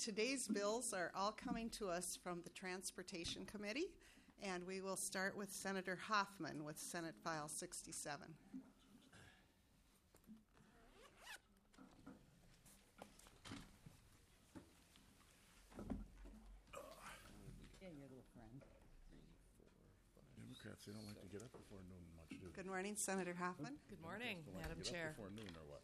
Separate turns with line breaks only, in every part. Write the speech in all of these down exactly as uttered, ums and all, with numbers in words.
today's bills are all coming to us from the Transportation Committee, and we will start with Senator Hoffman with Senate File sixty-seven.
Democrats, they don't like to get up before noon much, do they?
Good morning, Senator Hoffman.
Good morning,
Don't like
Madam
to get
Chair.
up before noon or what?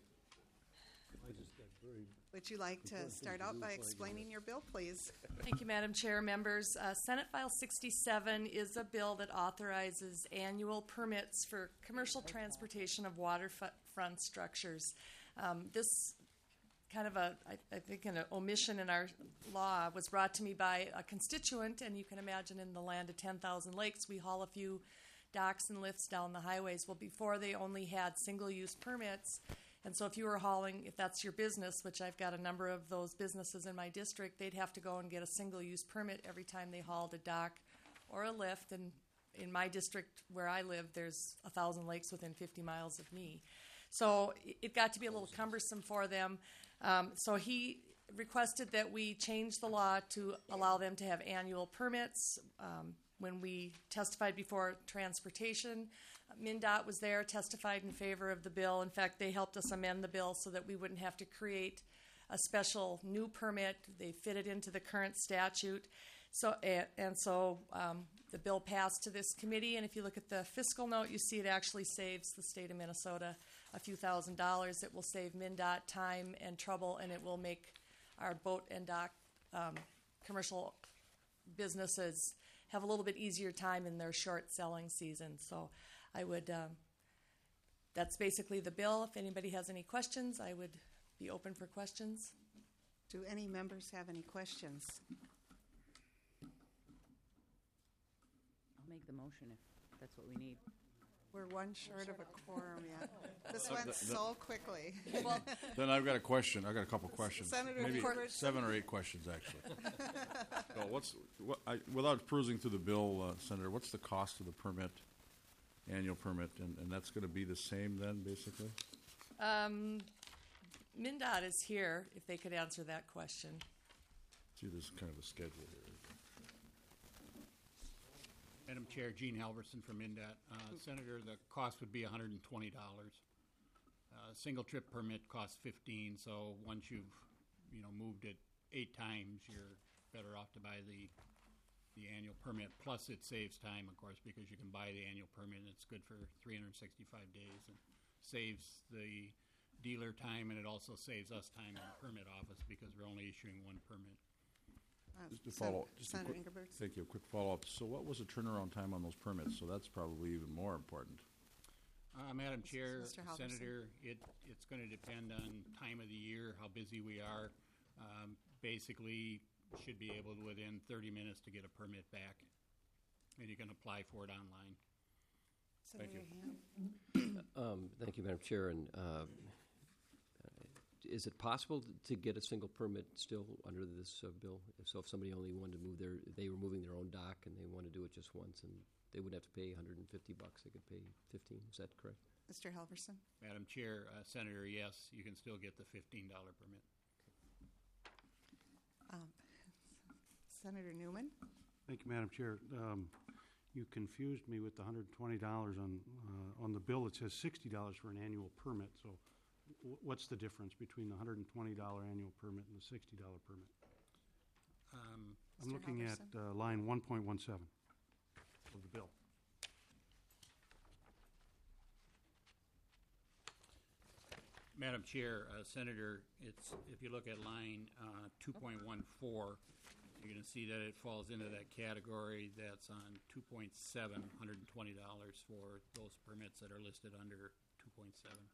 Would you like to start out by explaining your bill, please?
Thank you, Madam Chair. Members, uh, Senate File sixty-seven is a bill that authorizes annual permits for commercial transportation of waterfront structures. Um, this kind of a, I, I think, an omission in our law was brought to me by a constituent, and you can imagine in the land of ten thousand lakes, we haul a few docks and lifts down the highways. Well, before they only had single-use permits, and so if you were hauling, if that's your business, which I've got a number of those businesses in my district, they'd have to go and get a single-use permit every time they hauled a dock or a lift. And in my district where I live, there's a thousand lakes within fifty miles of me. So it got to be a little cumbersome for them. Um, so he requested that we change the law to allow them to have annual permits. Um, when we testified before Transportation, MnDOT was there, testified in favor of the bill. In fact, they helped us amend the bill so that we wouldn't have to create a special new permit. They fit it into the current statute. So, and, and so um, the bill passed to this committee, and if you look at the fiscal note, you see it actually saves the state of Minnesota a few thousand dollars. It will save MnDOT time and trouble, and it will make our boat and dock um, commercial businesses have a little bit easier time in their short selling season. So I would, um, that's basically the bill. If anybody has any questions, I would be open for questions.
Do any members have any questions?
I'll make the motion if that's what we need.
We're one short of a quorum yet. This went so quickly.
Well,
Then I've got a question. I've got a couple questions.
Senator
Maybe
Robertson.
seven or eight questions, actually. So what's, what, I, without perusing through the bill, uh, Senator, what's the cost of the permit, annual permit? And, and that's going to be the same then, basically?
um, MnDOT is here, if they could answer that question.
See, there's kind of a schedule here.
Madam Chair, Gene Halverson from MnDOT. Uh, Senator, the cost would be one hundred twenty dollars. Uh, single trip permit costs fifteen dollars, so once you've, you know, moved it eight times, you're better off to buy the the annual permit. Plus, it saves time, of course, because you can buy the annual permit, and it's good for three hundred sixty-five days, and saves the dealer time, and it also saves us time in the permit office because we're only issuing one permit.
Uh,
Just to
Sen-
follow, just a
Senator
quick,
Ingebrigtsen.
thank you, a quick follow-up. So what was the turnaround time on those permits? So that's probably even more important.
Uh, Madam Chair,
Mister Halverson.
Senator, it, it's going to depend on time of the year, how busy we are. Um, basically, should be able to, within thirty minutes to get a permit back, and you can apply for it online.
Senator Ham.
Um, Thank you, Madam Chair. And uh, is it possible to get a single permit still under this uh, bill? So if somebody only wanted to move their, they were moving their own dock and they want to do it just once, and they wouldn't have to pay one hundred fifty bucks, they could pay fifteen. Is that correct?
Mister Halverson.
Madam Chair, uh, Senator, yes, you can still get the fifteen dollar permit.
Um, Senator Newman.
Thank you, Madam Chair. Um, you confused me with the one hundred twenty dollars on uh, on the bill. It says sixty dollars for an annual permit. So, w- what's the difference between the one hundred twenty dollars annual permit and the sixty dollars permit?
Um,
I'm
Mister
looking at
Halverson.
uh, line one point one seven of the bill.
Madam Chair, uh, Senator, it's, if you look at line uh, two point one four, you're going to see that it falls into that category that's on two point seven, one hundred twenty dollars for those permits that are listed under two point seven.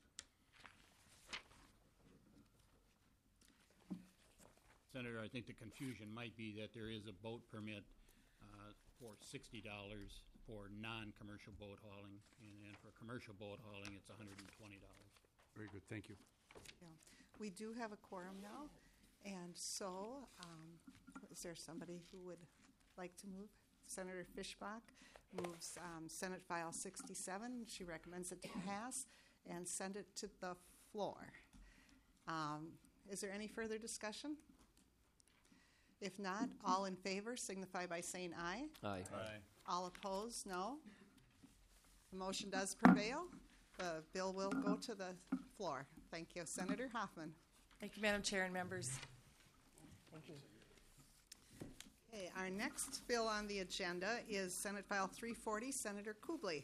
Senator, I think the confusion might be that there is a boat permit uh, for sixty dollars for non-commercial boat hauling, and then for commercial boat hauling, it's one hundred twenty dollars.
Very good. Thank you.
Yeah. We do have a quorum now, and so um, is there somebody who would like to move? Senator Fischbach moves um, Senate File sixty-seven. She recommends it to pass and send it to the floor. Um, is there any further discussion? If not, all in favor signify by saying aye.
Aye.
All opposed, no. The motion does prevail. The bill will go to the floor. Thank you. Senator Hoffman.
Thank you, Madam Chair and members.
Okay, our next bill on the agenda is Senate File three forty, Senator Kubley.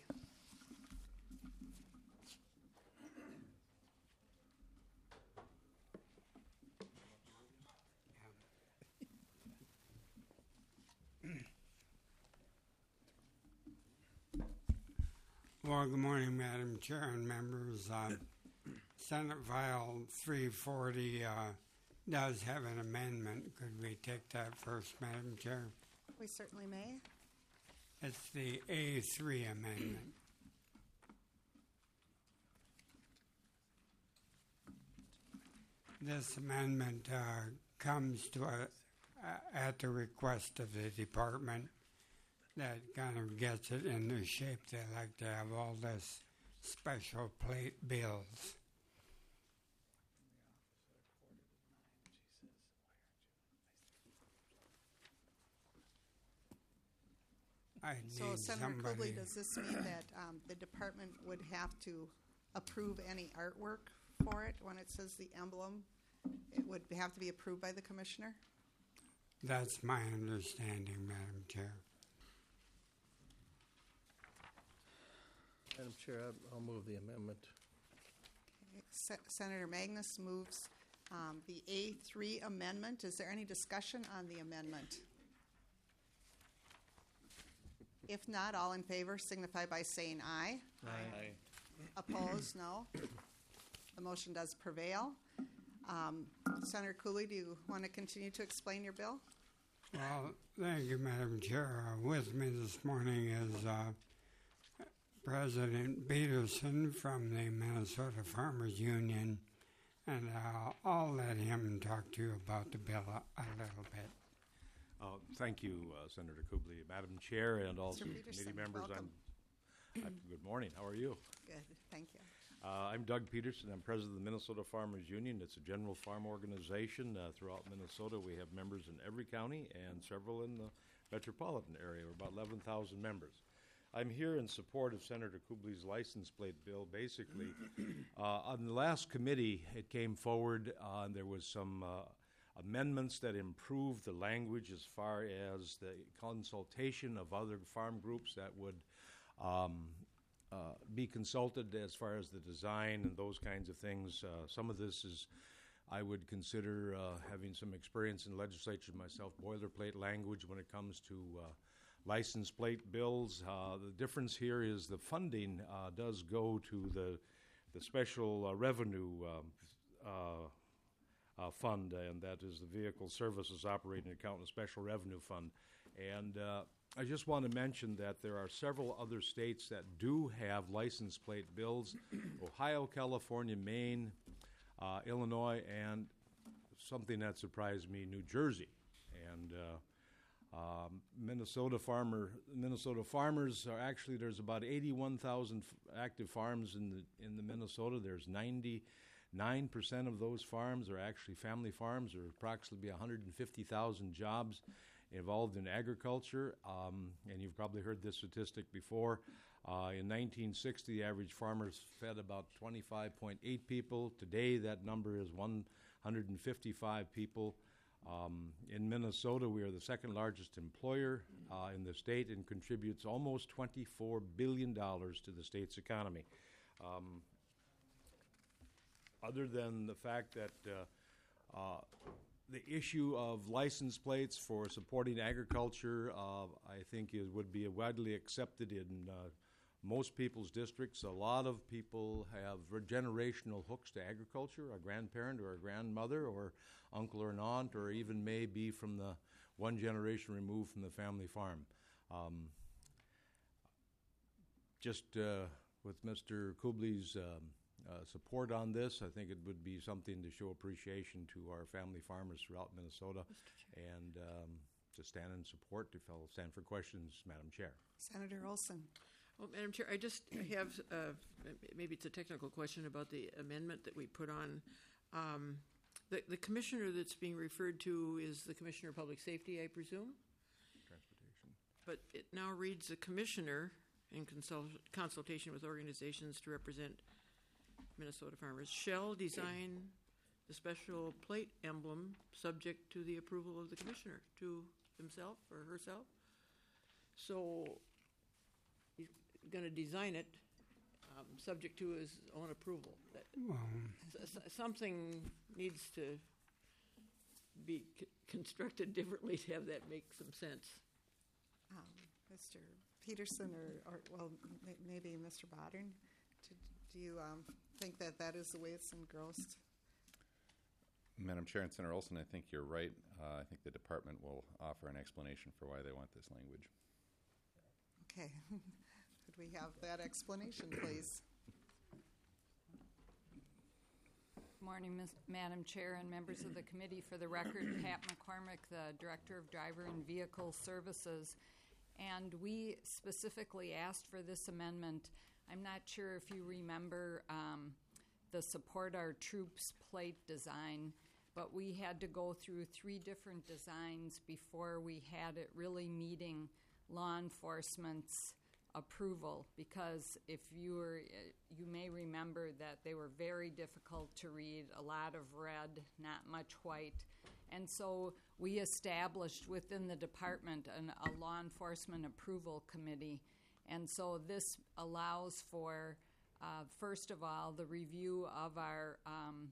Well, good morning, Madam Chair and members. Uh, Senate File three forty uh, does have an amendment. Could we take that first, Madam Chair?
We certainly may.
It's the A three amendment. This amendment uh, comes to a, uh, at the request of the department that kind of gets it in the shape they like to have all this special plate bills. I
So
need
Senator
somebody.
Kubley, does this mean that um, the department would have to approve any artwork for it when it says the emblem? It would have to be approved by the commissioner?
That's my understanding, Madam Chair.
Madam Chair, I- I'll move the amendment.
Se- Senator Magnus moves um, the A three amendment. Is there any discussion on the amendment? If not, all in favor signify by saying aye.
Aye.
Opposed, no. The motion does prevail. Um, Senator Cooley, do you want to continue to explain your bill?
Well, thank you, Madam Chair. Uh, with me this morning is uh, President Peterson from the Minnesota Farmers Union, and uh, I'll let him talk to you about the bill a, a little bit.
Uh, Thank you, uh, Senator Kubley. Madam Chair and also
Mister Peterson,
committee members,
welcome.
I'm, uh, good morning. How are you?
Good, thank you.
Uh, I'm Doug Peterson. I'm president of the Minnesota Farmers Union. It's a general farm organization uh, throughout Minnesota. We have members in every county and several in the metropolitan area. We're about eleven thousand members. I'm here in support of Senator Kubley's license plate bill. Basically, uh, on the last committee, it came forward, uh, and there was some uh, amendments that improved the language as far as the consultation of other farm groups that would um, uh, be consulted as far as the design and those kinds of things. Uh, some of this is, I would consider, uh, having some experience in legislature myself, boilerplate language when it comes to uh, license plate bills. Uh, the difference here is the funding uh, does go to the the special uh, revenue um, uh, Uh, fund, and that is the Vehicle Services Operating Account and Special Revenue Fund. And uh, I just want to mention that there are several other states that do have license plate bills: Ohio, California, Maine, uh, Illinois, and something that surprised me, New Jersey. And uh, um, Minnesota farmer, Minnesota farmers are actually, there's about eighty-one thousand f- active farms in the in the Minnesota. There's ninety. Nine percent of those farms are actually family farms. There are approximately one hundred fifty thousand jobs involved in agriculture, um, and you've probably heard this statistic before. Uh, in nineteen sixty, the average farmers fed about twenty-five point eight people. Today, that number is one hundred fifty-five people. Um, in Minnesota, we are the second largest employer uh, in the state and contributes almost twenty-four billion dollars to the state's economy. Um, Other than the fact that uh, uh, the issue of license plates for supporting agriculture, uh, I think it would be widely accepted in uh, most people's districts. A lot of people have generational hooks to agriculture, a grandparent or a grandmother or uncle or an aunt, or even may be from the one generation removed from the family farm. Um, just uh, with Mister Kubley's um, Uh, support on this, I think it would be something to show appreciation to our family farmers throughout Minnesota, and um, to stand in support. If I'll stand for questions, Madam Chair.
Senator Olson.
Well, Madam Chair, I just have, uh, maybe it's a technical question about the amendment that we put on. Um, The, the commissioner that's being referred to is the Commissioner of Public Safety, I presume?
Transportation.
But it now reads the commissioner in consult, consultation with organizations to represent Minnesota farmers shall design the special plate emblem subject to the approval of the commissioner, to himself or herself. So he's going to design it um, subject to his own approval. That,
Well,
s- s- something needs to be c- constructed differently to have that make some sense.
Um, Mister Peterson, or, or well, m- maybe Mister Bodern, do, do you um, think that that is the way it's engrossed?
Madam Chair and Senator Olson, I think you're right. Uh, I think the department will offer an explanation for why they want this language.
Okay. Could we have that explanation, please?
Morning, Miz- Madam Chair and members of the committee. For the record, Pat McCormick, the Director of Driver and Vehicle Services. And we specifically asked for this amendment. I'm not sure if you remember um, the Support Our Troops plate design, but we had to go through three different designs before we had it really meeting law enforcement's approval, because if you were, you may remember that they were very difficult to read, a lot of red, not much white. And so we established within the department an, a law enforcement approval committee. And so this allows for, uh, first of all, the review of our um,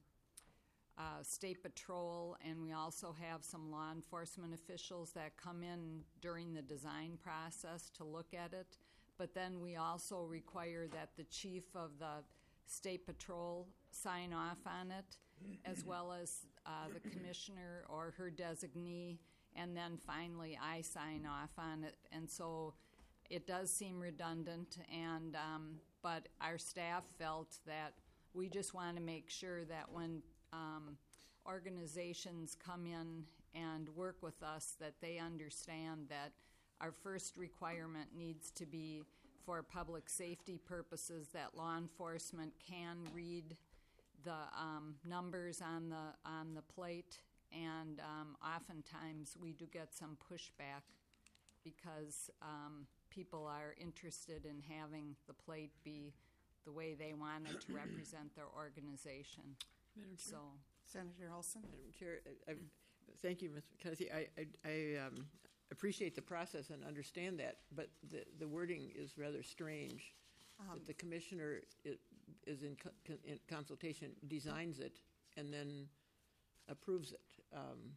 uh, state patrol, and we also have some law enforcement officials that come in during the design process to look at it. But then we also require that the chief of the state patrol sign off on it, as well as uh, the commissioner or her designee, and then finally I sign off on it. And so it does seem redundant, and um, but our staff felt that we just want to make sure that when um, organizations come in and work with us, that they understand that our first requirement needs to be for public safety purposes, that law enforcement can read the um, numbers on the on the plate, and um, oftentimes we do get some pushback because um, people are interested in having the plate be the way they want it to represent their organization.
Madam Chair.
So,
Senator Olson?
Madam Chair, I, I, thank you, Miz McCarthy. I, I, I um, appreciate the process and understand that, but the, the wording is rather strange.
Um,
that the commissioner is, is in, co- con- in consultation, designs it, and then approves it. Um,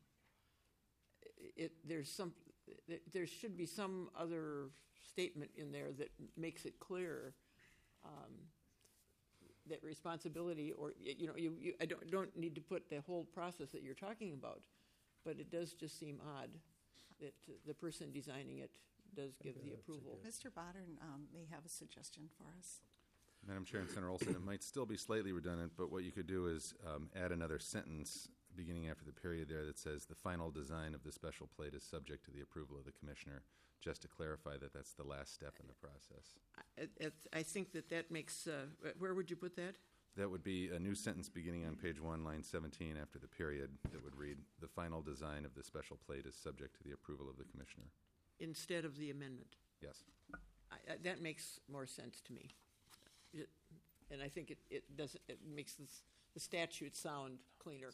it there's some there, there should be some other statement in there that makes it clear um, that responsibility, or y- you know, you, you I don't don't need to put the whole process that you're talking about, but it does just seem odd that uh, the person designing it does give the approval.
Mister Bodern um, may have a suggestion for us.
Madam Chair and Senator Olson, it might still be slightly redundant, but what you could do is um, add another sentence beginning after the period there that says the final design of the special plate is subject to the approval of the commissioner, just to clarify that that's the last step in the process.
I, I- I think that that makes, uh, where would you put that?
That would be a new sentence beginning on page one, line seventeen, after the period, that would read, the final design of the special plate is subject to the approval of the commissioner.
Instead of the amendment.
Yes.
I, I, that makes more sense to me. It, and I think it, it does, it makes this, the statute sound cleaner.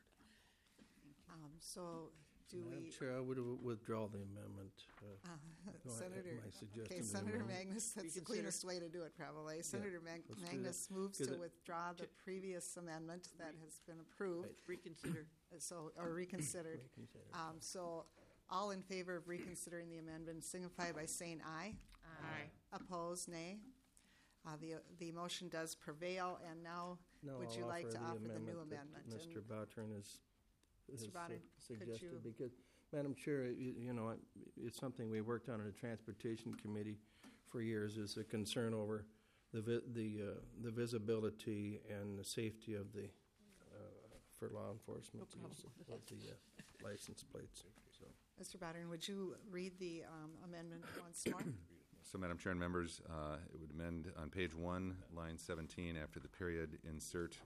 Um, so do
Madam
we?
Chair, I would withdraw the amendment. Uh,
Uh,
No, I-
Senator,
my suggestion
okay,
is
Senator
amendment.
Magnus, that's the
Reconsider.
cleanest way to do it, probably. Senator Mag-
let's do that.
Magnus moves
Because
to
it-
withdraw the previous amendment that has been approved,
Reconsider.
uh, so, or reconsidered.
Reconsider.
Um, so, all in favor of reconsidering the amendment signify by saying aye.
Aye.
Opposed, nay. Uh, the, the motion does prevail, and now,
No,
would
I'll
you like
offer
to
the
offer the new
amendment that
amendment?
Mister
And-
Bouchard has,
Mister
has, uh,
Bouchard, could
suggested,
you-
because, Madam Chair, you, you know, it- it's something we worked on in the Transportation Committee for years, is a concern over the vi- the uh, the visibility and the safety of the, uh, for law enforcement use of the uh, license plates, so.
Mister Bodern, would you read the um, amendment once more?
So, Madam Chair and members, uh, it would amend on page one, line seventeen, after the period, insert uh,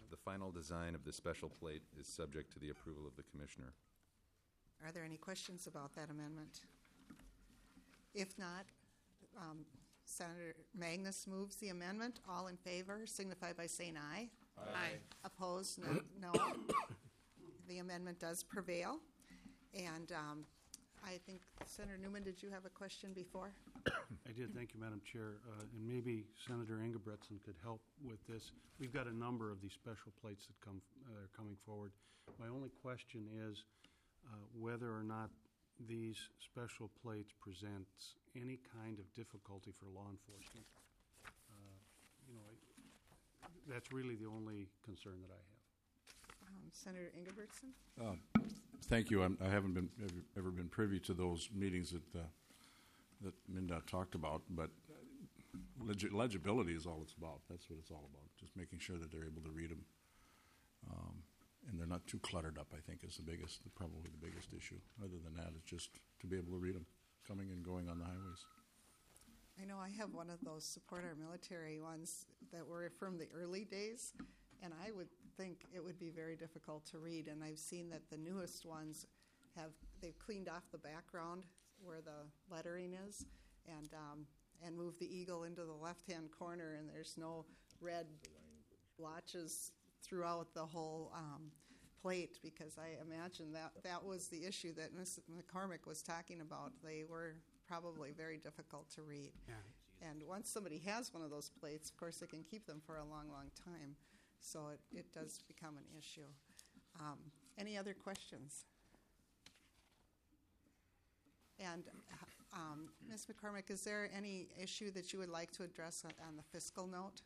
the final design of the special plate is subject to the approval of the Commissioner.
Are there any questions about that amendment? If not, um, Senator Magnus moves the amendment. All in favor signify by saying aye.
Aye.
Opposed, no. no. The amendment does prevail. And um, I think, Senator Newman, did you have a question before?
I did, thank you, Madam Chair. Uh, and maybe Senator Ingebretson could help with this. We've got a number of these special plates that come uh, are coming forward. My only question is uh, whether or not these special plates presents any kind of difficulty for law enforcement. Uh, you know, I, that's really the only concern that I have.
Um, Senator Ingebrigtsen?
Uh, Thank you. I'm, I haven't been ever, ever been privy to those meetings that uh, that MnDOT talked about, but legi- legibility is all it's about. That's what it's all about. Just making sure that they're able to read them, um, and they're not too cluttered up. I think is the biggest, probably the biggest issue. Other than that, it's just to be able to read them, coming and going on the highways.
I know I have one of those support our military ones that were from the early days, and I would think it would be very difficult to read. And I've seen that the newest ones have, they've cleaned off the background where the lettering is and um, and moved the eagle into the left-hand corner, and there's no red blotches throughout the whole um, plate, because I imagine that that was the issue that Miz McCormick was talking about. They were probably very difficult to read.
Yeah.
And once somebody has one of those plates, of course, they can keep them for a long, long time. So it, it does become an issue. Um, any other questions? And um, Miz McCormick, is there any issue that you would like to address on, on the fiscal note?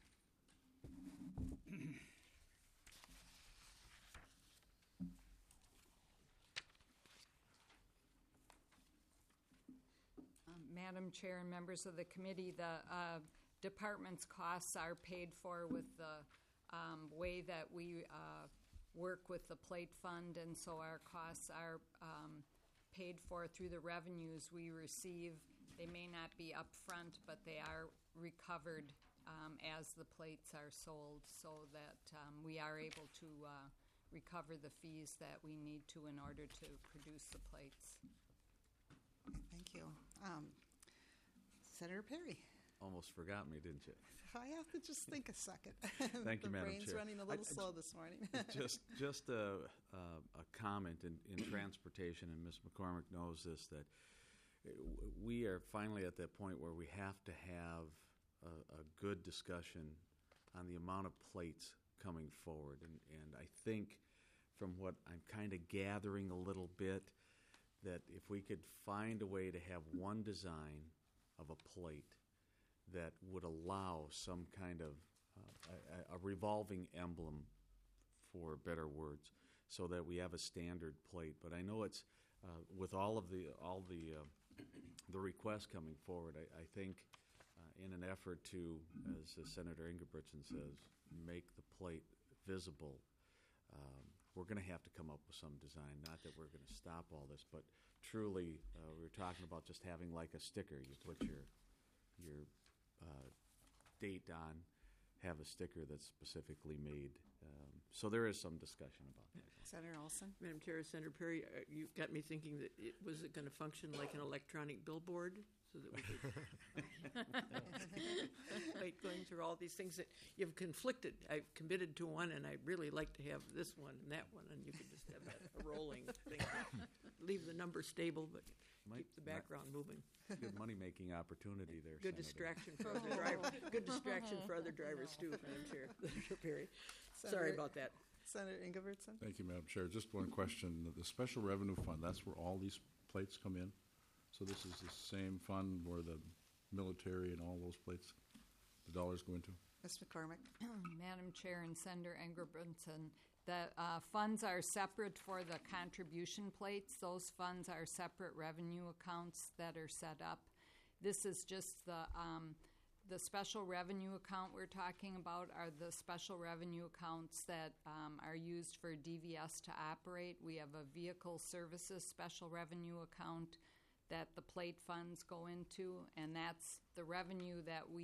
Um, Madam Chair and members of the committee, the uh, department's costs are paid for with the um, way that we uh, work with the plate fund, and so our costs are um, paid for through the revenues we receive. They may not be upfront, but they are recovered um, as the plates are sold, so that um, we are able to uh, recover the fees that we need to in order to produce the plates.
Thank you. Um, Senator Perry.
Almost forgot me, didn't you?
I have to just think a second.
Thank you,
the
Madam
brain's
Chair.
running a
I-
little
I
slow this morning.
just just a, a, a comment in, in transportation, and Miz McCormick knows this, that uh, we are finally at that point where we have to have a, a good discussion on the amount of plates coming forward. And, and I think from what I'm kind of gathering a little bit, that if we could find a way to have one design of a plate that would allow some kind of uh, a, a revolving emblem, for better words, so that we have a standard plate. But I know it's uh, with all of the all the uh, the requests coming forward. I, I think uh, in an effort to, as uh, Senator Ingebrigtsen says, make the plate visible, um, we're going to have to come up with some design. Not that we're going to stop all this, but truly, uh, we were talking about just having like a sticker. You put your your uh, date on, have a sticker that's specifically made. Um, so there is some discussion about that.
Senator Olson?
Madam Chair, Senator Perry, uh, you got me thinking that it, was it going to function like an electronic billboard, so that we could like going through all these things that you've conflicted. I've committed to one, and I really like to have this one and that one, and you could just have that a rolling thing. Leave the number stable, but
Might-
keep the background moving.
Good money-making opportunity there,
Good
Senator.
distraction for other drivers. Good distraction for other drivers too, Madam Chair. Senator Perry. Sorry
Senator-
about that.
Senator Ingebrigtsen?
Thank you, Madam Chair. Just one question. The Special Revenue Fund, that's where all these plates come in? So this is the same fund where the military and all those plates, the dollars go into?
Miz McCormick?
Madam Chair and Senator Engelbrenson, the uh, funds are separate for the contribution plates. Those funds are separate revenue accounts that are set up. This is just the um, the special revenue account we're talking about are the special revenue accounts that um, are used for D V S to operate. We have a vehicle services special revenue account that the plate funds go into, and that's the revenue that we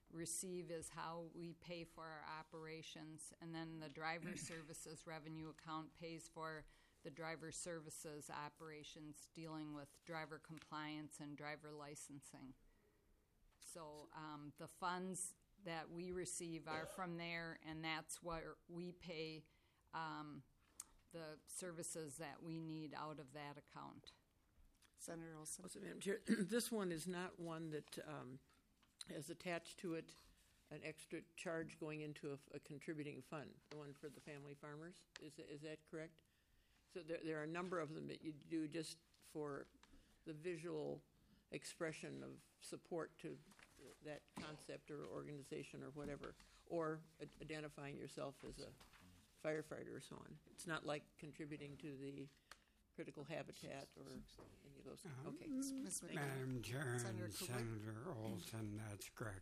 receive is how we pay for our operations, and then the driver services revenue account pays for the driver services operations dealing with driver compliance and driver licensing. So um, the funds that we receive are from there, and that's what we pay um, the services that we need out of that account.
Senator Olson.
Also, Madam Chair, this one is not one that um, has attached to it an extra charge going into a, a contributing fund, the one for the family farmers. Is, is that correct? So there, there are a number of them that you do just for the visual expression of support to that concept or organization or whatever, or ad- identifying yourself as a firefighter or so on. It's not like contributing to the critical habitat or any of those.
Uh,
Okay.
Miz McCormick.
Madam Chair
Senator
and
Kubik.
Senator Olson, that's correct.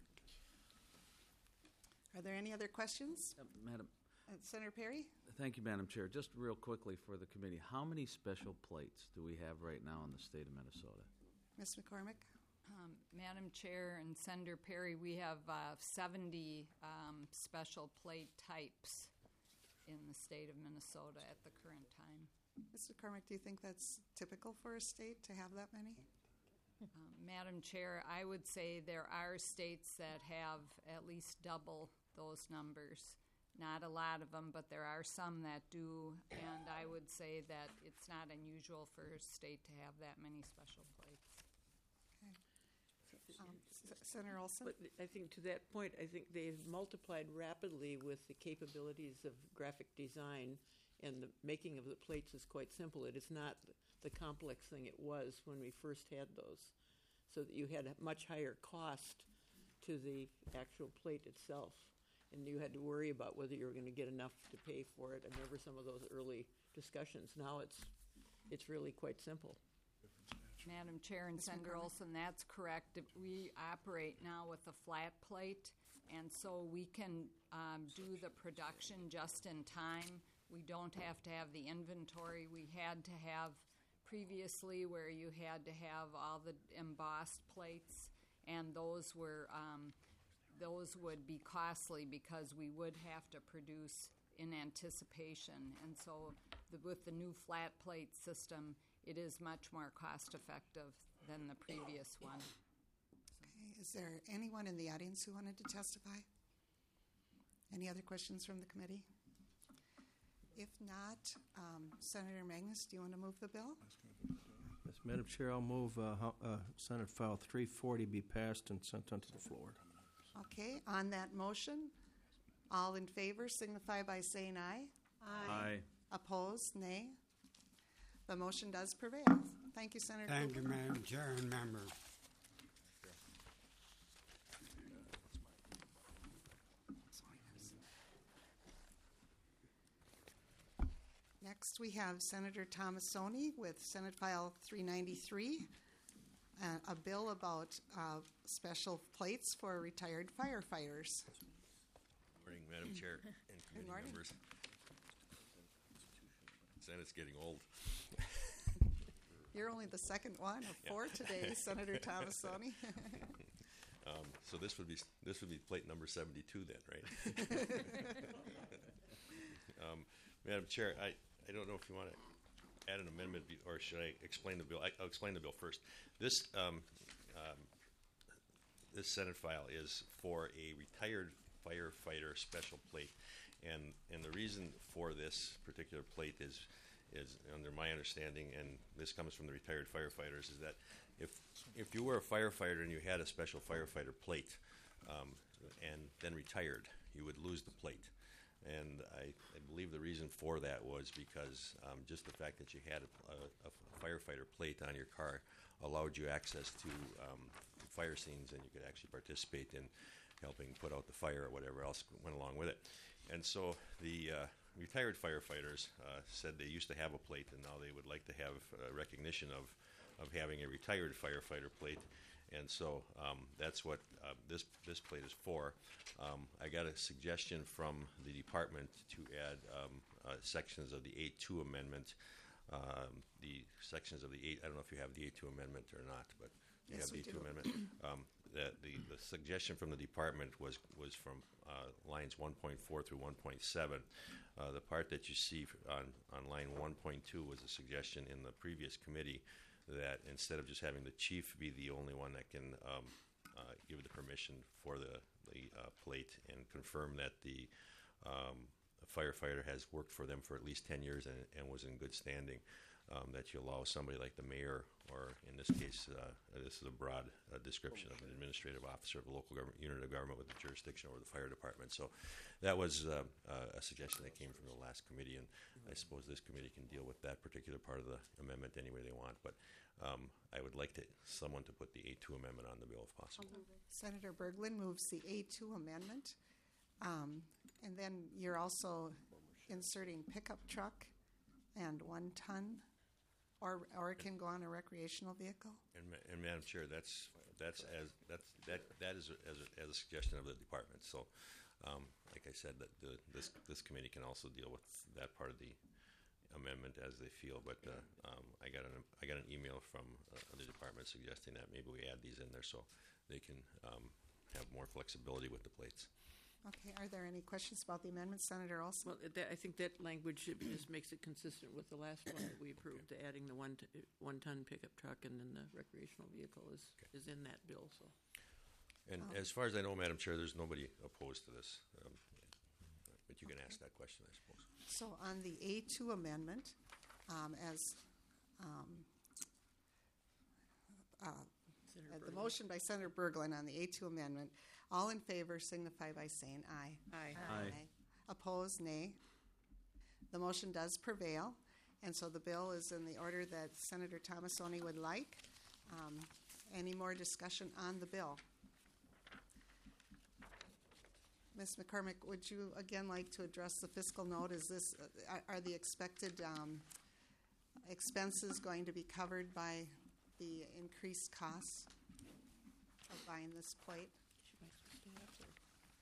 Are there any other questions?
Uh, Madam,
Uh, Senator Perry?
thank you, Madam Chair. Just real quickly for the committee, how many special plates do we have right now in the state of Minnesota?
Miz McCormick?
Um, Madam Chair and Senator Perry, we have uh, seventy um, special plate types in the state of Minnesota at the current time.
Miz McCormick, do you think that's typical for a state to have that many?
Um, Madam Chair, I would say there are states that have at least double those numbers. Not a lot of them, but there are some that do, and I would say that it's not unusual for a state to have that many special plates.
Um, S- Senator Olson?
But I think to that point, I think they've multiplied rapidly with the capabilities of graphic design, and the making of the plates is quite simple. It is not the complex thing it was when we first had those, so that you had a much higher cost to the actual plate itself, and you had to worry about whether you were going to get enough to pay for it. I remember some of those early discussions. Now it's it's really quite simple.
Madam Chair and
Miz
Senator
McCormick?
Olson, that's correct. We operate now with a flat plate, and so we can um, do the production just in time. We don't have to have the inventory we had to have previously, where you had to have all the embossed plates, and those were um, those would be costly because we would have to produce in anticipation. And so the, with the new flat plate system, it is much more cost-effective than the previous one.
Okay, is there anyone in the audience who wanted to testify? Any other questions from the committee? If not, um, Senator Magnus, do you want to move the bill?
Yes, Madam Chair, I'll move uh, ho- uh, Senate File three forty be passed and sent onto the floor.
Okay, on that motion, all in favor signify by saying aye.
Aye.
Opposed, nay. The motion does prevail. Thank you, Senator.
Thank you,
Cooper.
Madam Chair and members.
Next, we have Senator Thomasoni with Senate File three ninety-three, uh, a bill about uh, special plates for retired firefighters.
Morning, Madam Chair and committee
morning.
members. Senate's getting old.
You're only the second one of four today, Senator Thomasoni.
Um, so this would be this would be plate number seventy-two then, right? um, Madam Chair, I, I don't know if you want to add an amendment be- or should I explain the bill? I, I'll explain the bill first. This um, um, this Senate file is for a retired firefighter special plate, and and the reason for this particular plate is is under my understanding, and this comes from the retired firefighters, is that if if you were a firefighter and you had a special firefighter plate um, and then retired, you would lose the plate. And I, I believe the reason for that was because um, just the fact that you had a, a, a firefighter plate on your car allowed you access to, um, to fire scenes, and you could actually participate in helping put out the fire or whatever else went along with it. And so the uh, retired firefighters uh, said they used to have a plate, and now they would like to have uh, recognition of, of having a retired firefighter plate. And so um, that's what uh, this this plate is for. Um, I got a suggestion from the department to add um, uh, sections of the eight two amendment. Um, the sections of the eight, I don't know if you have the eight two amendment or not, but you
Yes,
have the
we
eight two
do.
amendment. Um, that the, the suggestion from the department was, was from uh, lines one point four through one point seven. Uh, the part that you see on, on line one point two was a suggestion in the previous committee that instead of just having the chief be the only one that can um, uh, give the permission for the, the uh, plate and confirm that the um, firefighter has worked for them for at least ten years and, and was in good standing, um, that you allow somebody like the mayor, or in this case, uh, this is a broad uh, description of an administrative officer of a local government unit of government with the jurisdiction over the fire department. So that was uh, uh, a suggestion that came from the last committee, and I suppose this committee can deal with that particular part of the amendment any way they want. But um, I would like to someone to put the A two amendment on the bill if possible.
Senator Berglund moves the A two amendment. Um, and then you're also inserting pickup truck and one ton, or or it can go on a recreational vehicle.
And, ma- and Madam Chair, that's that's as that's that that is a, as a, as a suggestion of the department. So, um, like I said, that the, this this committee can also deal with that part of the amendment as they feel. But uh, um, I got an I got an email from uh, the department suggesting that maybe we add these in there so they can um, have more flexibility with the plates.
Okay, are there any questions about the amendment, Senator Olson?
Well, that, I think that language should- just makes it consistent with the last one that we approved, adding the one, t- one-ton pickup truck, and then the recreational vehicle is, is in that bill, so.
And
Um,
as far as I know, Madam Chair, there's nobody opposed to this. Um, but you can ask that question, I suppose.
So on the A two amendment, um, as um, uh, uh, the motion by Senator Berglund on the A two amendment, all in favor signify by saying aye.
Aye.
Aye. Opposed, nay. The motion does prevail, and so the bill is in the order that Senator Thomasoni would like. Um, any more discussion on the bill? Miz McCormick, would you again like to address the fiscal note? Is this, uh, are- are the expected um, expenses going to be covered by the increased costs of buying this plate?
Should I stand up there?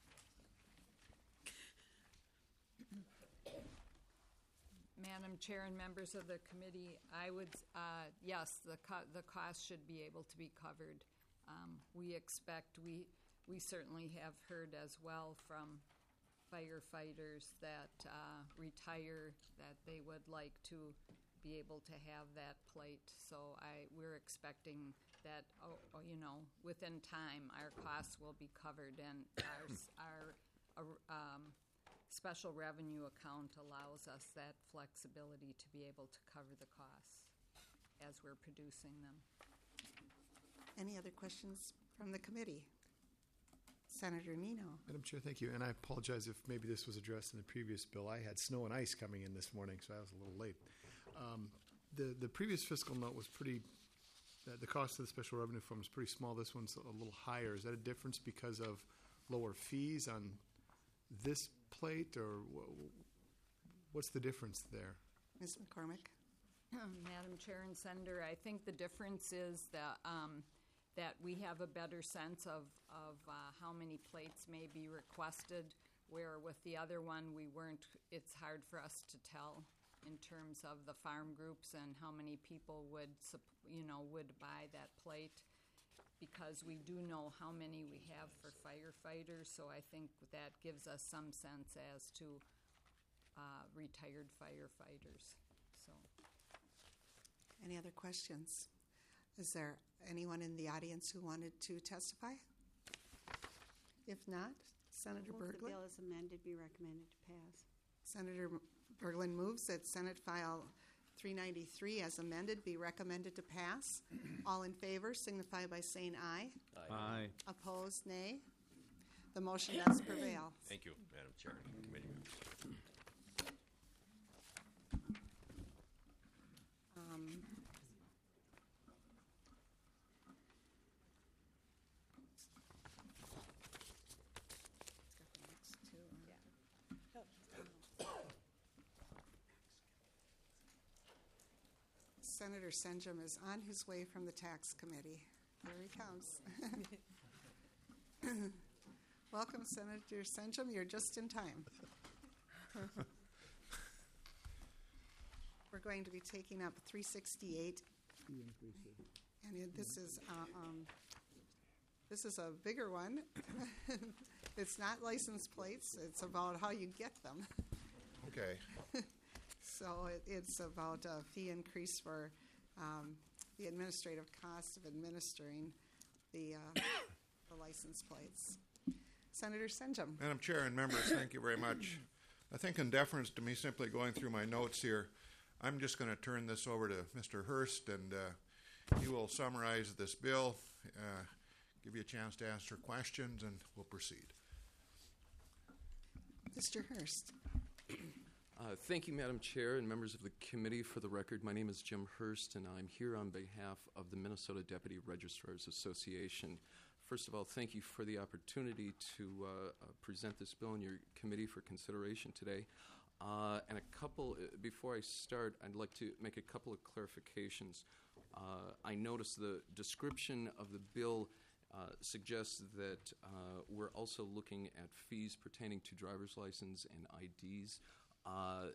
Madam Chair and members of the committee, I would, uh, yes, the co- the cost should be able to be covered. Um, we expect, we, we certainly have heard as well from firefighters that uh, retire, that they would like to be able to have that plate. So I, we're expecting that, oh, oh, you know, within time, our costs will be covered, and our, s- our, uh, um, special revenue account allows us that flexibility to be able to cover the costs as we're producing them.
Any other questions from the committee? Senator Nino.
Madam Chair, thank you. And I apologize if maybe this was addressed in the previous bill. I had snow and ice coming in this morning, so I was a little late. Um, the the previous fiscal note was pretty. Uh, the cost of the special revenue fund was pretty small. This one's a little higher. Is that a difference because of lower fees on this plate, or wh- what's the difference there?
Miz McCormick.
Madam Chair and Senator, I think the difference is that um, that we have a better sense of of uh, how many plates may be requested. Where with the other one, we weren't. It's hard for us to tell in terms of the farm groups and how many people would, sup- you know, would buy that plate, because we do know how many we have for firefighters. So I think that gives us some sense as to uh, retired firefighters. So.
Any other questions? Is there anyone in the audience who wanted to testify? If not, Senator
Move the
Berglund.
bill as amended be recommended to pass.
Senator Berglund moves that Senate File three ninety-three as amended be recommended to pass. All in favor signify by saying aye.
Aye.
Opposed, nay. The motion does prevail.
Thank you, Madam Chair and committee members.
Um, Senator Senjum is on his way from the tax committee. Here he comes. Welcome, Senator Senjum. You're just in time. We're going to be taking up three sixty-eight, and it- this is uh, um, This is a bigger one. It's not license plates, it's about how you get them.
Okay.
So it, it's about a fee increase for um, the administrative cost of administering the, uh, the license plates. Senator Senjum.
Madam Chair and members, thank you very much. I think in deference to me simply going through my notes here, I'm just going to turn this over to Mister Hurst, and uh, he will summarize this bill, uh, give you a chance to ask your questions, and we'll proceed.
Mister Hurst.
Uh, thank you, Madam Chair and members of the committee. For the record, my name is Jim Hurst, and I'm here on behalf of the Minnesota Deputy Registrars Association. First of all, thank you for the opportunity to uh, uh, present this bill in your committee for consideration today. Uh, and a couple, uh, before I start, I'd like to make a couple of clarifications. Uh, I noticed the description of the bill uh, suggests that uh, we're also looking at fees pertaining to driver's license and I Ds. Uh,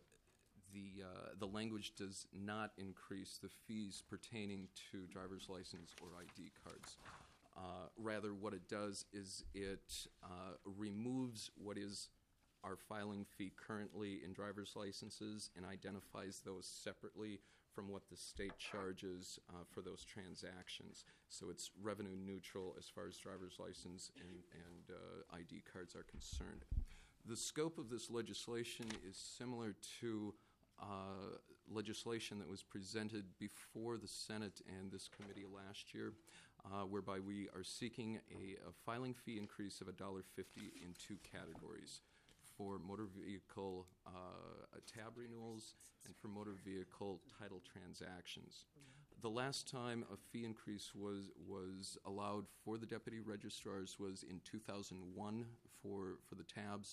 the uh, the language does not increase the fees pertaining to driver's license or I D cards. Uh, rather, what it does is it uh, removes what is our filing fee currently in driver's licenses and identifies those separately from what the state charges uh, for those transactions. So it's revenue neutral as far as driver's license and, and uh, I D cards are concerned. The scope of this legislation is similar to uh, legislation that was presented before the Senate and this committee last year, uh, whereby we are seeking a, a filing fee increase of one dollar fifty in two categories: for motor vehicle uh, tab renewals and for motor vehicle title transactions. The last time a fee increase was was allowed for the deputy registrars was in two thousand one for, for the tabs,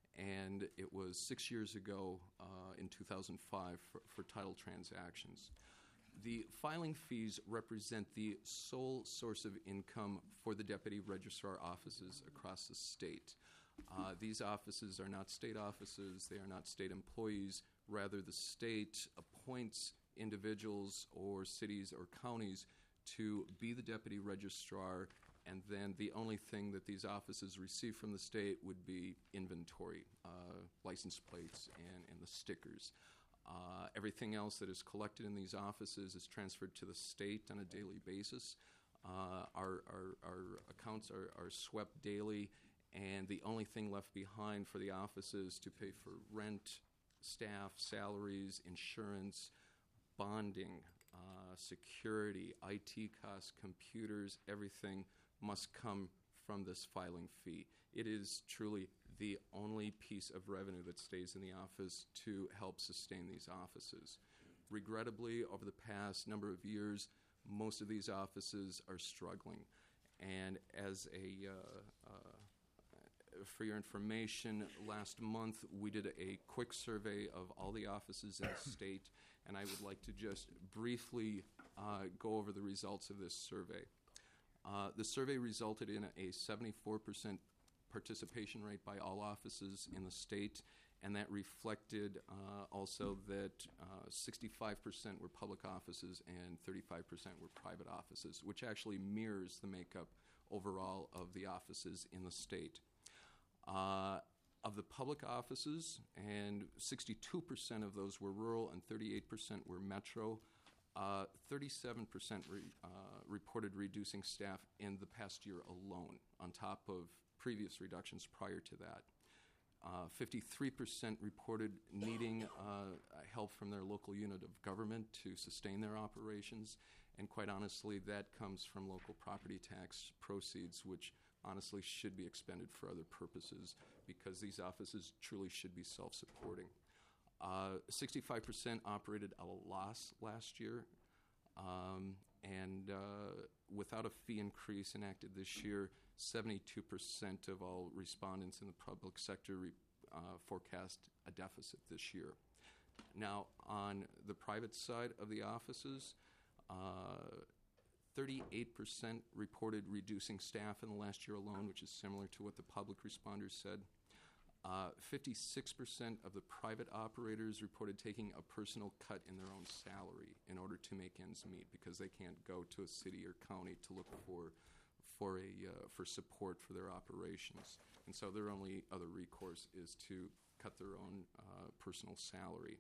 and it was six years ago uh, in two thousand five for, for title transactions. The filing fees represent the sole source of income for the deputy registrar offices across the state. Uh, these offices are not state offices, they are not state employees, rather the state appoints individuals or cities or counties to be the deputy registrar, and then the only thing that these offices receive from the state would be inventory, uh, license plates, and, and the stickers. Uh, everything else that is collected in these offices is transferred to the state on a daily basis. Uh, our, our, our accounts are, are swept daily, and the only thing left behind for the offices to pay for rent, staff, salaries, insurance, bonding, uh, security, I T costs, computers, everything must come from this filing fee. It is truly the only piece of revenue that stays in the office to help sustain these offices. Regrettably, over the past number of years, most of these offices are struggling. And as a, uh, uh, for your information, last month we did a quick survey of all the offices in the state, and I would like to just briefly uh, go over the results of this survey. Uh, the survey resulted in a seventy-four percent participation rate by all offices in the state, and that reflected uh, also that uh, sixty-five percent were public offices and thirty-five percent were private offices, which actually mirrors the makeup overall of the offices in the state. Uh, of the public offices, and sixty-two percent of those were rural and thirty-eight percent were metro, uh, thirty-seven percent re, uh, reported reducing staff in the past year alone, on top of previous reductions prior to that. Uh, fifty-three percent reported needing uh, help from their local unit of government to sustain their operations, and quite honestly, that comes from local property tax proceeds, which honestly should be expended for other purposes, because these offices truly should be self-supporting. Uh, sixty-five percent operated at a loss last year, um, and uh, without a fee increase enacted this year, seventy-two percent of all respondents in the public sector re- uh, forecast a deficit this year. Now, on the private side of the offices, uh, thirty-eight percent reported reducing staff in the last year alone, which is similar to what the public responders said. Uh, fifty-six percent of the private operators reported taking a personal cut in their own salary in order to make ends meet, because they can't go to a city or county to look for for a uh, for support for their operations, and so their only other recourse is to cut their own uh, personal salary.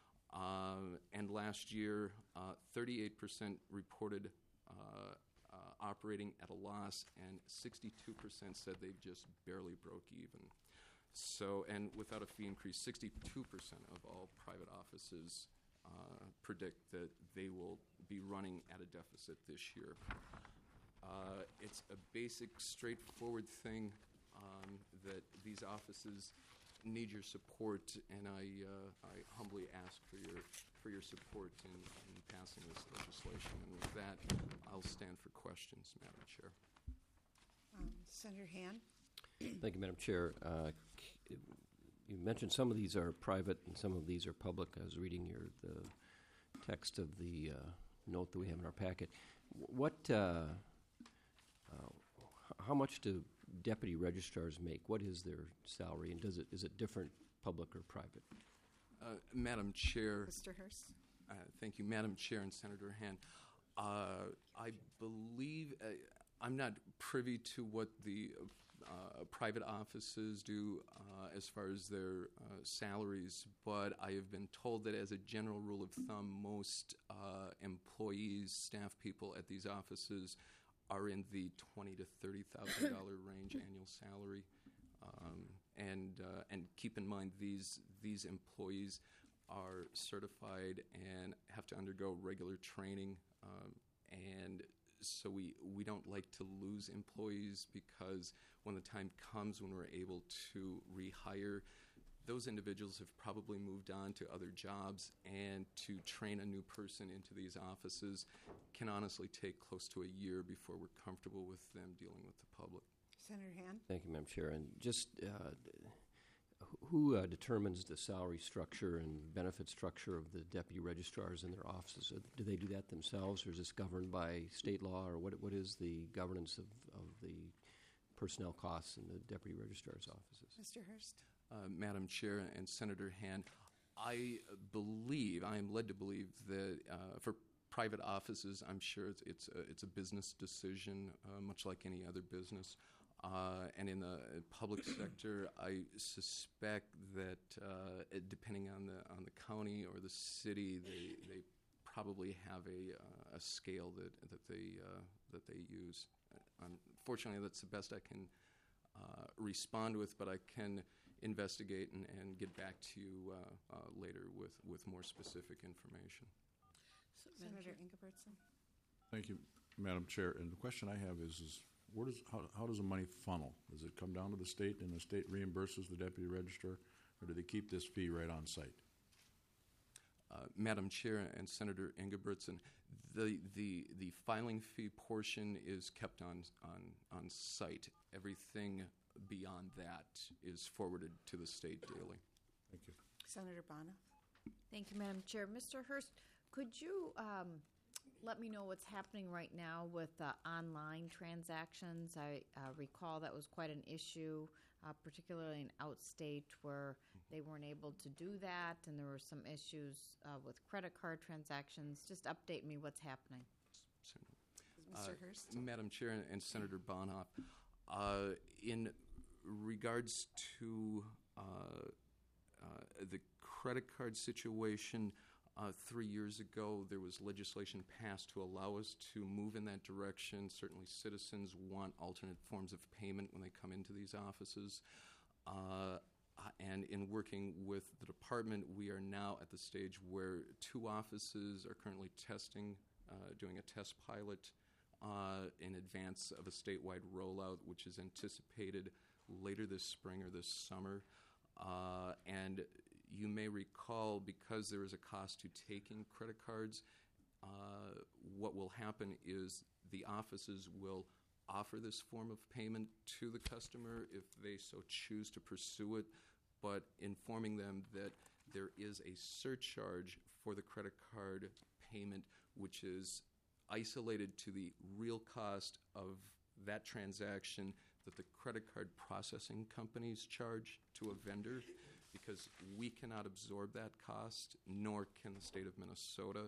Uh, and last year, uh, thirty-eight percent reported uh, uh, operating at a loss, and sixty-two percent said they just barely broke even. So, and without a fee increase, sixty-two percent of all private offices uh, predict that they will be running at a deficit this year. Uh, it's a basic, straightforward thing um, that these offices need your support, and I, uh, I humbly ask for your for your support in, in passing this legislation. And with that, I'll stand for questions, Madam Chair.
Um, Senator Han?
Thank you, Madam Chair. Uh, c- you mentioned some of these are private and some of these are public. I was reading your the text of the uh, note that we have in our packet. What, uh, uh, how much do deputy registrars make? What is their salary, and does it is it different, public or private?
Uh, Madam Chair.
Mister Hurst?
Uh, thank you, Madam Chair and Senator Han. Uh, I believe, uh, I'm not privy to what the uh, private offices do uh, as far as their uh, salaries, but I have been told that as a general rule of thumb, most uh, employees, staff people at these offices are in the twenty to thirty thousand dollar range annual salary, um, and uh, and keep in mind these these employees are certified and have to undergo regular training, um, and so we we don't like to lose employees, because when the time comes when we're able to rehire, those individuals have probably moved on to other jobs, and to train a new person into these offices can honestly take close to a year before we're comfortable with them dealing with the public.
Senator Han?
Thank you, Madam Chair. And just uh, who uh, determines the salary structure and benefit structure of the deputy registrars in their offices? Do they do that themselves, or is this governed by state law, or what? What is the governance of, of the personnel costs in the deputy registrar's offices?
Mister Hurst?
Uh, Madam Chair and Senator Han, I believe, I am led to believe that uh, for private offices, I'm sure it's it's a, it's a business decision, uh, much like any other business. Uh, and in the public sector, I suspect that uh, it, depending on the on the county or the city, they they probably have a uh, a scale that that they uh, that they use. Unfortunately, that's the best I can uh, respond with, but I can investigate and, and get back to you uh, uh, later with, with more specific information.
Senator Ingebrigtsen?
Thank you, Madam Chair. And the question I have is, is where does how, how does the money funnel? Does it come down to the state and the state reimburses the deputy registrar, or do they keep this fee right on site?
Uh, Madam Chair and Senator Ingebrigtsen, the, the the filing fee portion is kept on on on site. Everything beyond that is forwarded to the state daily.
Thank you.
Senator Bono?
Thank you, Madam Chair. Mister Hurst, could you um, let me know what's happening right now with uh, online transactions? I uh, recall that was quite an issue, uh, particularly in outstate, where they weren't able to do that, and there were some issues uh, with credit card transactions. Just update me what's happening.
Mister
Uh,
Hurst?
Madam Chair and, and Senator Bonhoff, uh, in regards to uh, uh, the credit card situation, uh, three years ago there was legislation passed to allow us to move in that direction. Certainly citizens want alternate forms of payment when they come into these offices. Uh, and in working with the department, we are now at the stage where two offices are currently testing, uh, doing a test pilot uh, in advance of a statewide rollout, which is anticipated later this spring or this summer. Uh, and you may recall, because there is a cost to taking credit cards, uh, what will happen is the offices will offer this form of payment to the customer if they so choose to pursue it, but informing them that there is a surcharge for the credit card payment, which is isolated to the real cost of that transaction that the credit card processing companies charge to a vendor, because we cannot absorb that cost, nor can the state of Minnesota.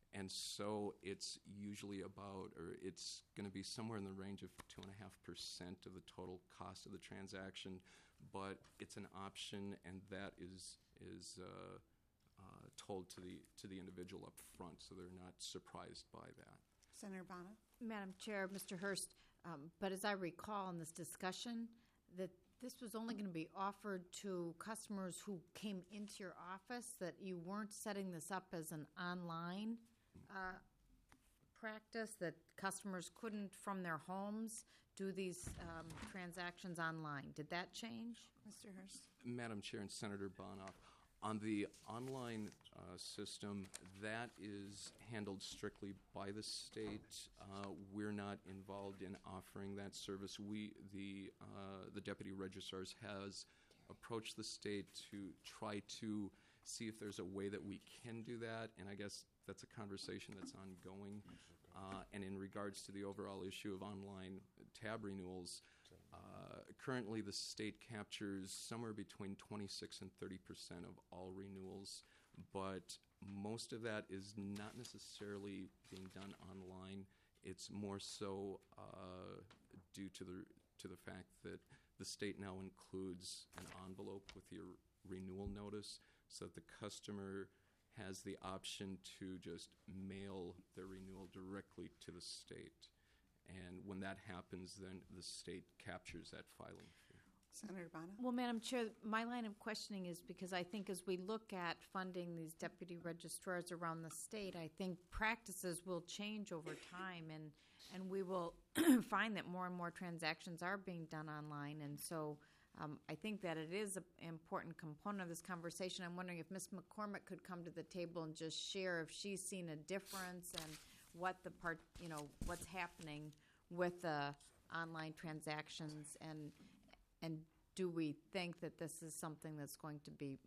And so it's usually about, or it's going to be somewhere in the range of two and a half percent of the total cost of the transaction, but it's an option, and that is is uh, uh, told to the to the individual up front, so they're not surprised by that.
Senator Bonner?
Madam Chair, Mister Hurst, um, but as I recall in this discussion, that this was only going to be offered to customers who came into your office, that you weren't setting this up as an online uh, practice, that customers couldn't, from their homes, do these um, transactions online. Did that change?
Mister Hurst?
Madam Chair and Senator Bonoff, on the online uh, system, that is handled strictly by the state. Uh, we're not involved in offering that service. We, the uh, the deputy registrars, has approached the state to try to see if there's a way that we can do that, and I guess that's a conversation that's ongoing. Uh, and in regards to the overall issue of online tab renewals, uh, currently the state captures somewhere between twenty-six and thirty percent of all renewals, but most of that is not necessarily being done online. It's more so uh, due to the to the fact that the state now includes an envelope with your renewal notice, so that the customer has the option to just mail their renewal directly to the state. And when that happens, then the state captures that filing fee.
Senator Bonner?
Well, Madam Chair, my line of questioning is because I think as we look at funding these deputy registrars around the state, I think practices will change over time, and, and we will find that more and more transactions are being done online. And so um, I think that it is an important component of this conversation. I'm wondering if Miz McCormick could come to the table and just share if she's seen a difference and what the part, you know, what's happening with the online transactions, and and do we think that this is something that's going to be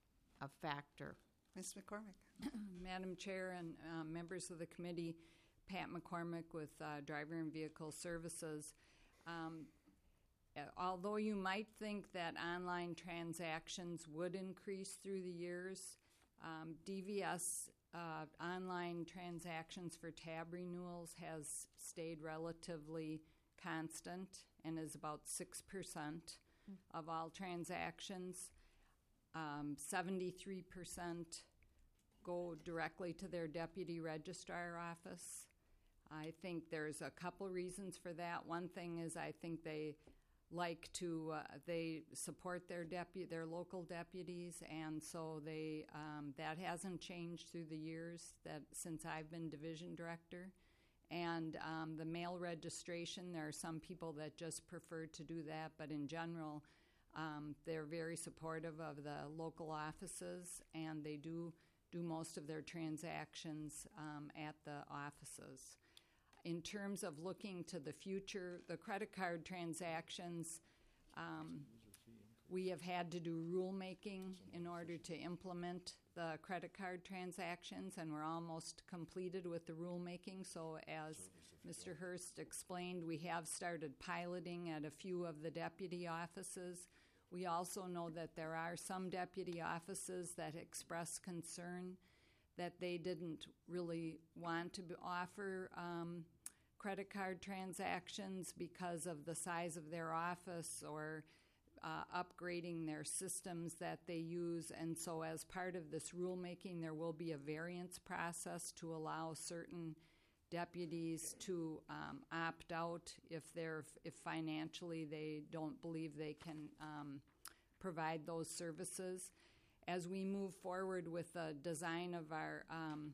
a factor?
Miz McCormick?
Madam Chair and uh, members of the committee, Pat McCormick with uh, Driver and Vehicle Services. Um, uh, although you might think that online transactions would increase through the years, um, D V S uh, online transactions for tab renewals has stayed relatively constant and is about six percent of all transactions. Um, seventy-three percent go directly to their deputy registrar office. I think there's a couple reasons for that. One thing is I think they like to, uh, they support their depu- their local deputies, and so they um, that hasn't changed through the years that since I've been division director. And um, the mail registration, there are some people that just prefer to do that, but in general, um, they're very supportive of the local offices, and they do do most of their transactions um, at the offices. In terms of looking to the future, the credit card transactions, um, we have had to do rulemaking in order to implement the credit card transactions, and we're almost completed with the rulemaking. So as Mister Hurst explained, we have started piloting at a few of the deputy offices. We also know that there are some deputy offices that express concern that they didn't really want to be, offer um, credit card transactions because of the size of their office or uh, upgrading their systems that they use. And so as part of this rulemaking, there will be a variance process to allow certain deputies to um, opt out if they're if financially they don't believe they can um, provide those services. As we move forward with the design of our um,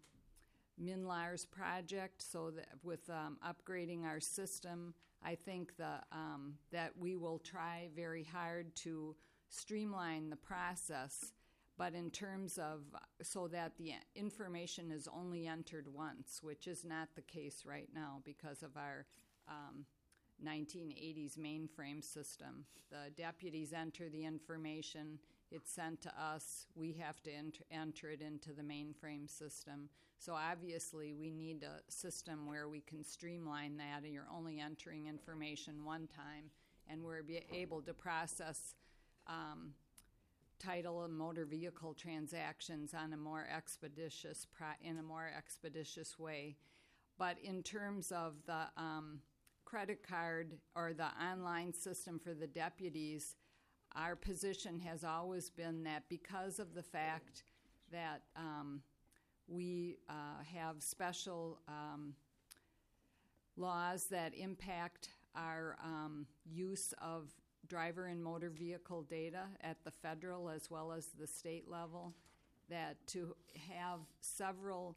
MinLARS project, so that with um, upgrading our system, I think the, um, that we will try very hard to streamline the process, but in terms of so that the information is only entered once, which is not the case right now because of our um, nineteen eighties mainframe system. The deputies enter the information, it's sent to us, we have to enter, enter it into the mainframe system. So obviously we need a system where we can streamline that and you're only entering information one time, and we're be able to process um, title and motor vehicle transactions on a more expeditious pro- in a more expeditious way. But in terms of the um, credit card or the online system for the deputies, our position has always been that because of the fact that um, we uh, have special um, laws that impact our um, use of driver and motor vehicle data at the federal as well as the state level, that to have several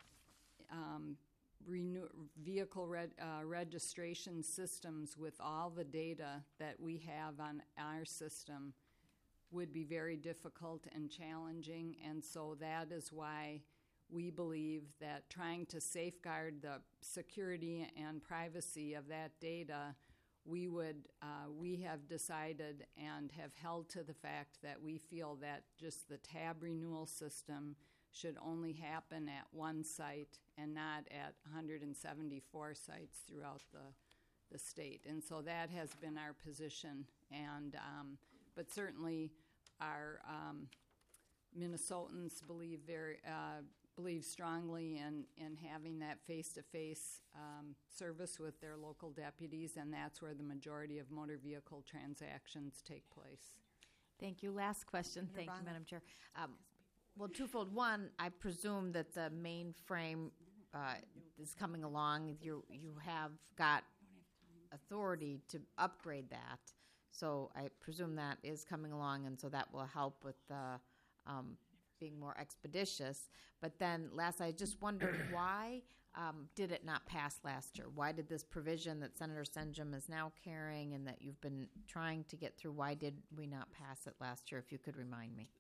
um, renew- vehicle reg- uh, registration systems with all the data that we have on our system would be very difficult and challenging, and so that is why we believe that trying to safeguard the security and privacy of that data, we would uh, we have decided and have held to the fact that we feel that just the tab renewal system should only happen at one site and not at one hundred seventy-four sites throughout the the state. And so that has been our position. And um, but certainly our um, Minnesotans believe very uh, believe strongly in, in having that face-to-face um, service with their local deputies, and that's where the majority of motor vehicle transactions take place.
Thank you. Last question.
Senator
Thank you,
Bonner.
Madam Chair. Um, well, twofold. One, I presume that the mainframe uh, is coming along. You you have got authority to upgrade that, so I presume that is coming along, and so that will help with the um, being more expeditious. But then, last, I just wondered why um, did it not pass last year? Why did this provision that Senator Senjum is now carrying and that you've been trying to get through, why did we not pass it last year, if you could remind me?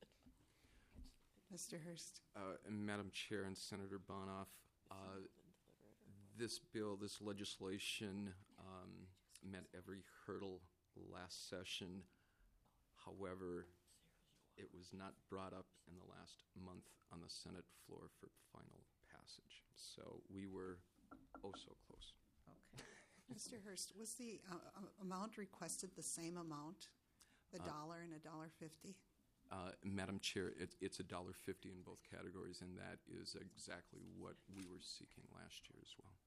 Mister Hurst.
Uh, and Madam Chair and Senator Bonoff, uh, this bill, this legislation um, met every hurdle last session. However, it was not brought up in the last month on the Senate floor for final passage. So we were oh so close.
Okay. Mister Hurst, was the uh, uh, amount requested the same amount, the
Uh,
dollar and a dollar fifty?
Uh, Madam Chair, it, it's a dollar fifty in both categories, and that is exactly what we were seeking last year as well.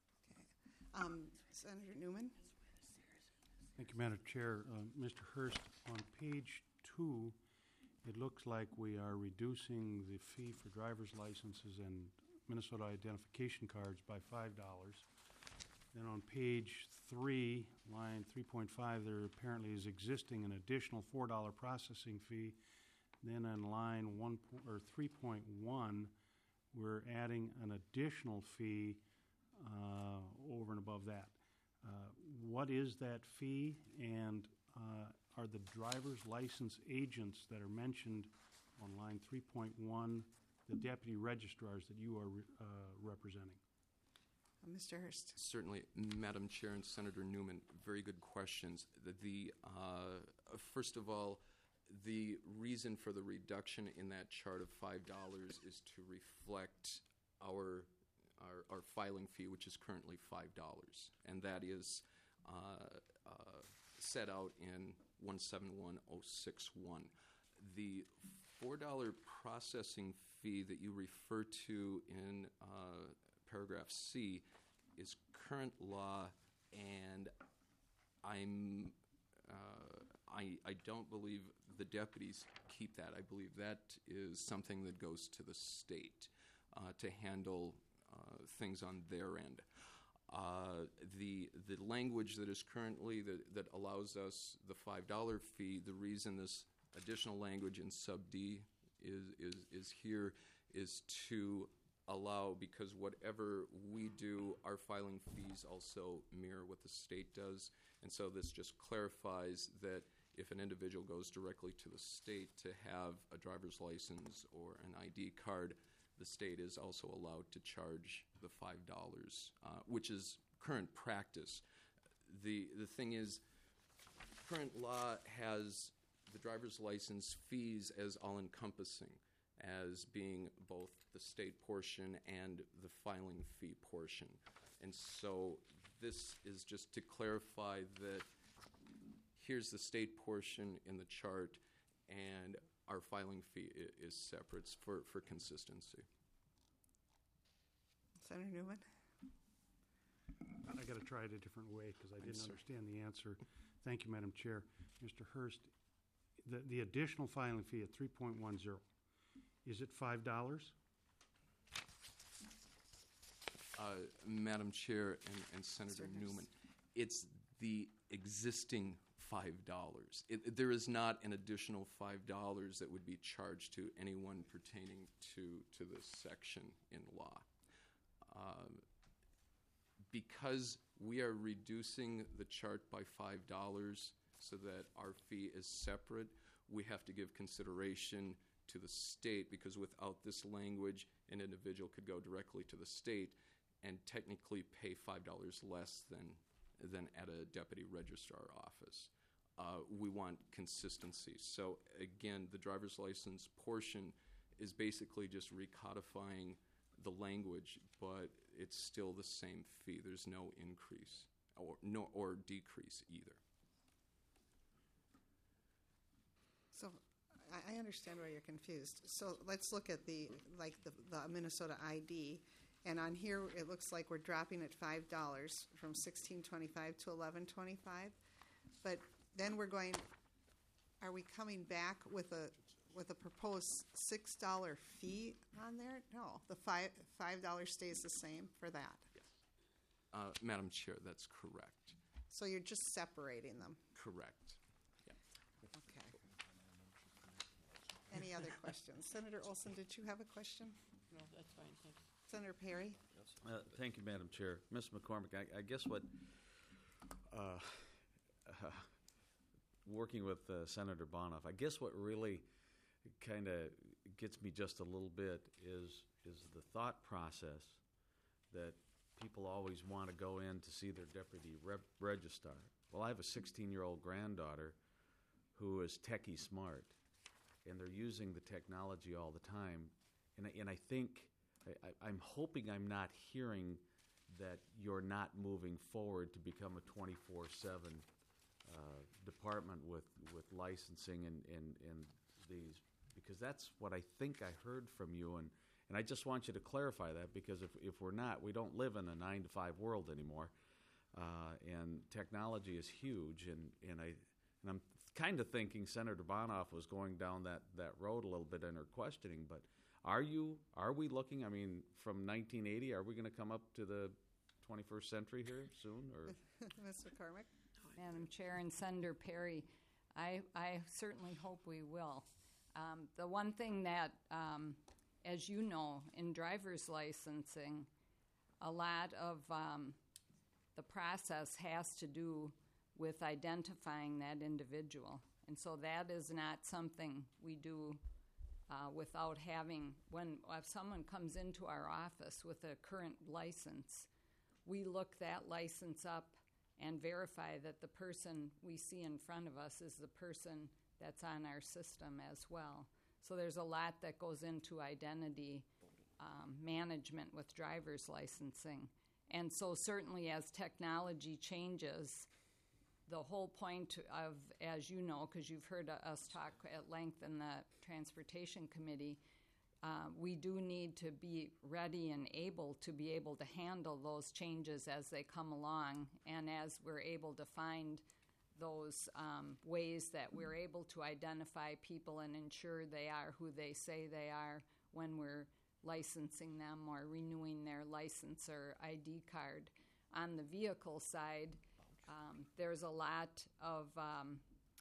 Um, Senator Newman?
Thank you, Madam Chair. Uh, Mister Hurst, on page two, it looks like we are reducing the fee for driver's licenses and Minnesota identification cards by five dollars. Then on page three, line three point five, there apparently is existing an additional four dollar processing fee. Then on line one po- or three point one, we're adding an additional fee uh, over and above that. Uh, what is that fee, and uh, are the driver's license agents that are mentioned on line three point one the deputy registrars that you are re- uh, representing?
Uh, Mister Hurst?
Certainly, Madam Chair and Senator Newman, very good questions. The, the uh, first of all, the reason for the reduction in that chart of five dollars is to reflect our, our our filing fee, which is currently five dollars, and that is uh, uh, set out in one seven one oh six one. The four dollar processing fee that you refer to in uh, paragraph C is current law, and I'm uh, I, I don't believe the deputies keep that. I believe that is something that goes to the state uh, to handle uh, things on their end. Uh, the the language that is currently that, that allows us the five dollar fee, the reason this additional language in sub D is, is, is here is to allow, because whatever we do, our filing fees also mirror what the state does. And so this just clarifies that if an individual goes directly to the state to have a driver's license or an I D card, the state is also allowed to charge the five dollars, uh, which is current practice. The, the thing is, current law has the driver's license fees as all-encompassing, as being both the state portion and the filing fee portion. And so this is just to clarify that here's the state portion in the chart, and our filing fee i- is separate for, for consistency.
Senator Newman?
I got to try it a different way because I didn't
sir.
understand the answer. Thank you, Madam Chair. Mister Hurst, the, the additional filing fee at three point one zero, is it five dollars?
Uh, Madam Chair and, and Senator
Mister Hurst.
Newman, it's the existing five dollars. It, there is not an additional five dollars that would be charged to anyone pertaining to, to this section in law. Um, because we are reducing the chart by five dollars so that our fee is separate, we have to give consideration to the state, because without this language, an individual could go directly to the state and technically pay five dollars less than, than at a deputy registrar office. Uh, we want consistency. So again, the driver's license portion is basically just recodifying the language, but it's still the same fee. There's no increase or no or decrease either.
So I, I understand why you're confused. So let's look at the, like the, the Minnesota I D. And on here, it looks like we're dropping at five dollars from sixteen twenty-five to eleven twenty-five. But then we're going, are we coming back with a, with a proposed six dollar fee on there? No, the five, five dollars stays the same for that.
Uh, Madam Chair, that's correct.
So you're just separating them.
Correct.
Okay. Any other questions? Senator Olson, did you have a question?
No, that's fine, thanks.
Senator Perry?
Uh, Thank you, Madam Chair. Miz McCormick, I, I guess what, uh, uh, working with uh, Senator Bonoff, I guess what really kind of gets me just a little bit is is the thought process that people always want to go in to see their deputy rep registrar. Well, I have a sixteen-year-old granddaughter who is techie smart, and they're using the technology all the time. And I, and I think, I, I'm hoping I'm not hearing that you're not moving forward to become a twenty-four seven uh, department with, with licensing and, and, and these, because that's what I think I heard from you. And, and I just want you to clarify that, because if, if we're not, we don't live in a nine to five world anymore. Uh, and technology is huge. And, and, I, and I'm kind of thinking Senator Bonoff was going down that, that road a little bit in her questioning, but Are you? Are we looking? I mean, from nineteen eighty, are we going to come up to the twenty-first century here soon? Or
Miz McCormick?
Madam Chair and Senator Perry, I, I certainly hope we will. Um, the one thing that, um, as you know, in driver's licensing, a lot of um, the process has to do with identifying that individual. And so that is not something we do Uh, without having, when if someone comes into our office with a current license, we look that license up and verify that the person we see in front of us is the person that's on our system as well. So there's a lot that goes into identity um, management with driver's licensing. And so certainly as technology changes, the whole point of, as you know, because you've heard us talk at length in the Transportation Committee, uh, we do need to be ready and able to be able to handle those changes as they come along, and as we're able to find those um, ways that we're able to identify people and ensure they are who they say they are when we're licensing them or renewing their license or I D card. On the vehicle side, um, there's a lot of um,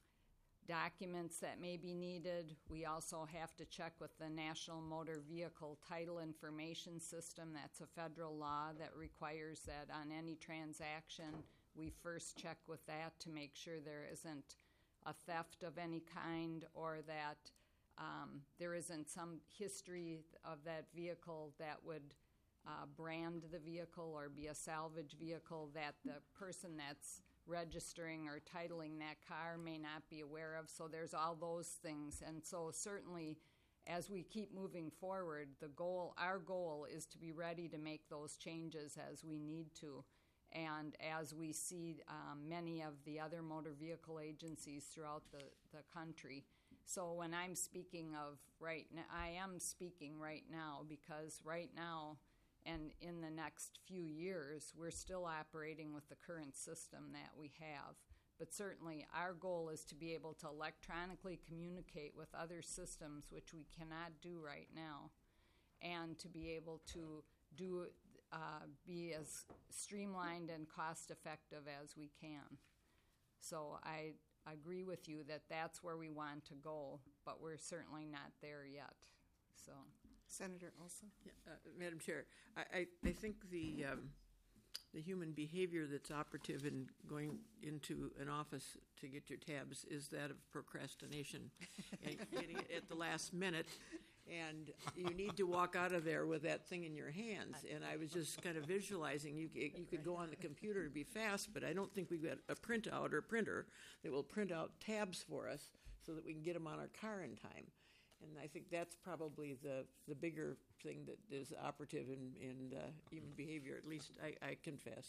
documents that may be needed. We also have to check with the National Motor Vehicle Title Information System. That's a federal law that requires that on any transaction, we first check with that to make sure there isn't a theft of any kind, or that um, there isn't some history of that vehicle that would uh, brand the vehicle or be a salvage vehicle that the person that's registering or titling that car may not be aware of. So there's all those things. And so certainly as we keep moving forward, the goal, our goal is to be ready to make those changes as we need to. And as we see um, many of the other motor vehicle agencies throughout the, the country So when I'm speaking of right now, I am speaking right now because right now and in the next few years, we're still operating with the current system that we have. But certainly our goal is to be able to electronically communicate with other systems, which we cannot do right now, and to be able to do uh, be as streamlined and cost effective as we can. So I agree with you that that's where we want to go, but we're certainly not there yet. So,
Senator Olson?
Yeah, uh, Madam Chair, I, I, I think the um, the human behavior that's operative in going into an office to get your tabs is that of procrastination, and getting it at the last minute. And you need to walk out of there with that thing in your hands. And I was just kind of visualizing you you could go on the computer and be fast, but I don't think we've got a printout or a printer that will print out tabs for us so that we can get them on our car in time. And I think that's probably the, the bigger thing that is operative in, in uh, human behavior, at least I, I confess.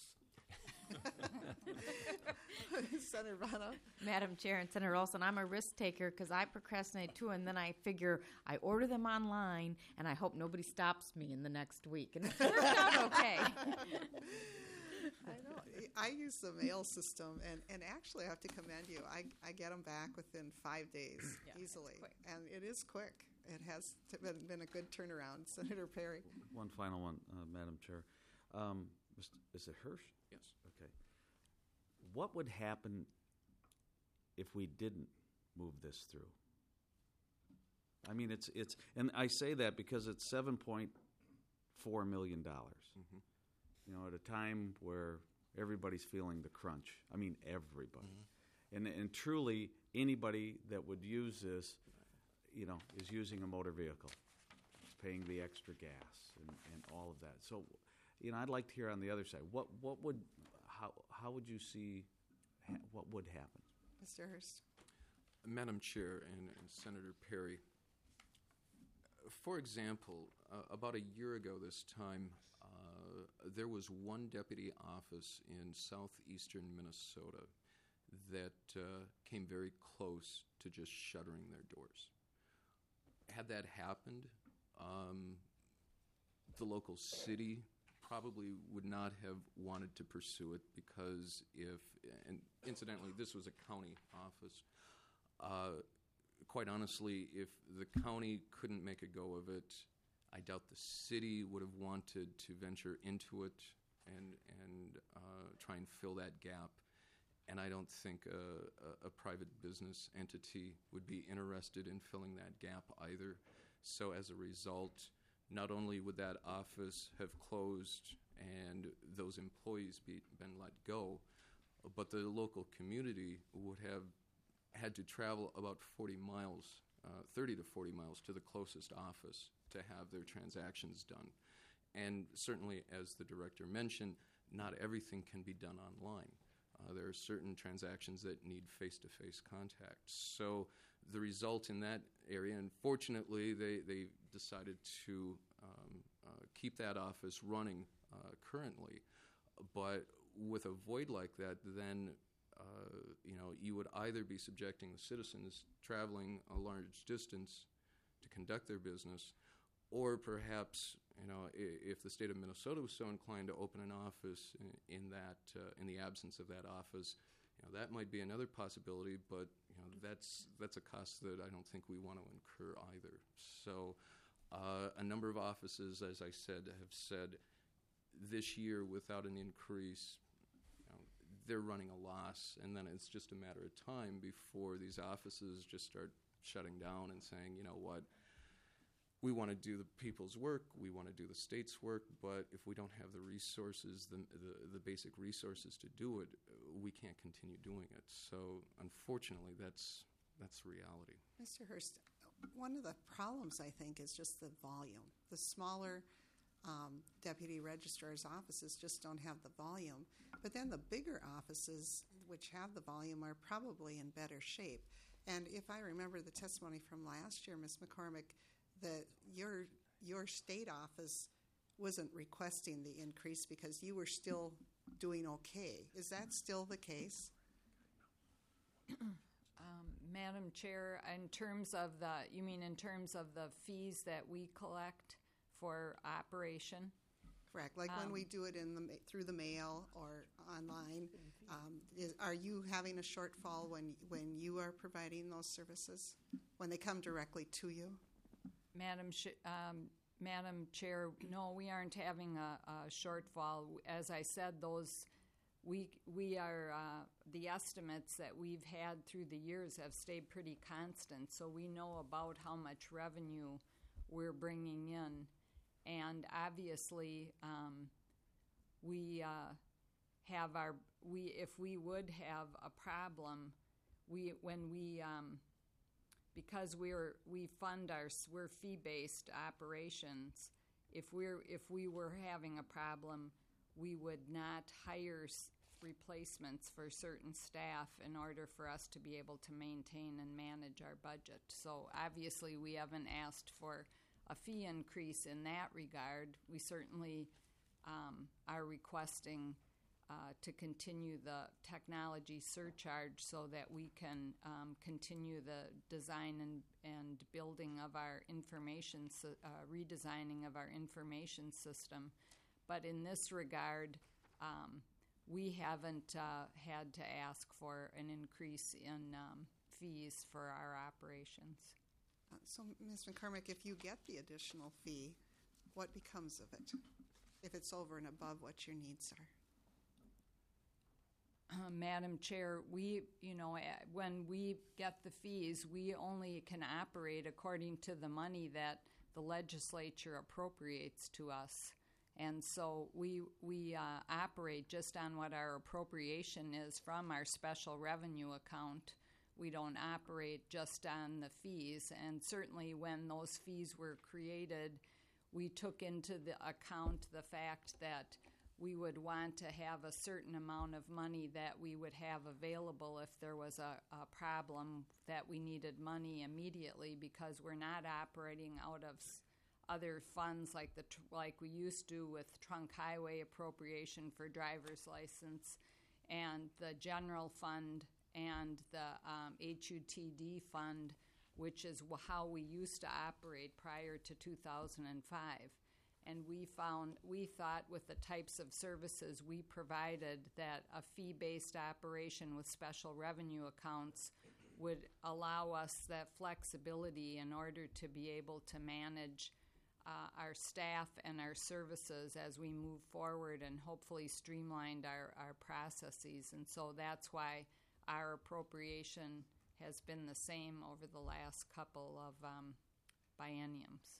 Senator Bono?
Madam Chair and Senator Olson, I'm a risk taker because I procrastinate too, and then I figure I order them online, and I hope nobody stops me in the next week. And it worked out okay.
I know. I use the mail system, and, and actually I have to commend you. I, I get them back within five days
Yeah,
easily,
it's quick.
and it is quick. It has t- been, been a good turnaround. Senator Perry?
One final one, uh, Madam Chair. Um, Mister Is it Hirsch?
Yes.
Okay. What would happen if we didn't move this through? I mean, it's it's, and I say that because it's seven point four million dollars.
Mhm.
You know, at a time where everybody's feeling the crunch. I mean, everybody, and and truly anybody that would use this, you know, is using a motor vehicle, paying the extra gas and, and all of that. So, you know, I'd like to hear on the other side. What what would how how would you see ha- what would happen?
Mister Hurst?
Madam Chair and, and Senator Perry, for example, uh, about a year ago this time, uh, there was one deputy office in southeastern Minnesota that uh, came very close to just shuttering their doors. Had that happened, um, the local city probably would not have wanted to pursue it because if, and incidentally, this was a county office. Uh, quite honestly, if the county couldn't make a go of it, I doubt the city would have wanted to venture into it and and uh, try and fill that gap. And I don't think a, a, a private business entity would be interested in filling that gap either. So as a result, not only would that office have closed and those employees be, been let go, but the local community would have had to travel about forty miles, uh, thirty to forty miles to the closest office to have their transactions done. And certainly, as the director mentioned, not everything can be done online. Uh, there are certain transactions that need face-to-face contact. So the result in that area, and fortunately, they, they decided to um, uh, keep that office running uh, currently. But with a void like that, then uh, you know, you would either be subjecting the citizens traveling a large distance to conduct their business, or perhaps, you know, if the state of Minnesota was so inclined to open an office in, in that, uh, in the absence of that office, you know, that might be another possibility. But you know, that's that's a cost that I don't think we want to incur either. So, uh, a number of offices, as I said, have said this year without an increase, you know, they're running a loss, and then it's just a matter of time before these offices just start shutting down and saying, you know what. We want to do the people's work, we want to do the state's work, but if we don't have the resources, the, the, the basic resources to do it, we can't continue doing it. So unfortunately, that's, that's the reality.
Mister Hurst, one of the problems, I think, is just the volume. The smaller um, deputy registrar's offices just don't have the volume. But then the bigger offices, which have the volume, are probably in better shape. And if I remember the testimony from last year, Miz McCormick, that your your state office wasn't requesting the increase because you were still doing okay. Is that still the case?
Um, Madam Chair, in terms of the, you mean in terms of the fees that we collect for operation?
Correct, like when
Um,
we do it in the, ma- through the mail or online, um, is, are you having a shortfall when, when you are providing those services? When they come directly to you?
Madam, Sh- um, Madam Chair, no, we aren't having a, a shortfall. As I said, those, we, we are, uh, the estimates that we've had through the years have stayed pretty constant, so we know about how much revenue we're bringing in. And obviously, um, we uh, have our, we, if we would have a problem, we, when we, um, because we're, we fund our, we're fee-based operations, if we're, if we were having a problem, we would not hire s- replacements for certain staff in order for us to be able to maintain and manage our budget. So obviously, we haven't asked for a fee increase in that regard. We certainly um, are requesting uh, to continue the technology surcharge so that we can um, continue the design and, and building of our information, sy- uh, redesigning of our information system. But in this regard, um, we haven't uh, had to ask for an increase in um, fees for our operations.
Uh, So, Miz McCormick, if you get the additional fee, what becomes of it? If it's over and above what your needs are?
Uh, Madam Chair, we, you know, eh, when we get the fees, we only can operate according to the money that the legislature appropriates to us. And so we, we uh, operate just on what our appropriation is from our special revenue account. We don't operate just on the fees. And certainly when those fees were created, we took into the account the fact that we would want to have a certain amount of money that we would have available if there was a, a problem that we needed money immediately, because we're not operating out of s- other funds like the tr- like we used to with trunk highway appropriation for driver's license and the general fund and the um, H U T D fund, which is wh- how we used to operate prior to two thousand five. And we found, we thought with the types of services we provided that a fee-based operation with special revenue accounts would allow us that flexibility in order to be able to manage uh, our staff and our services as we move forward and hopefully streamlined our, our processes. And so that's why our appropriation has been the same over the last couple of um, bienniums.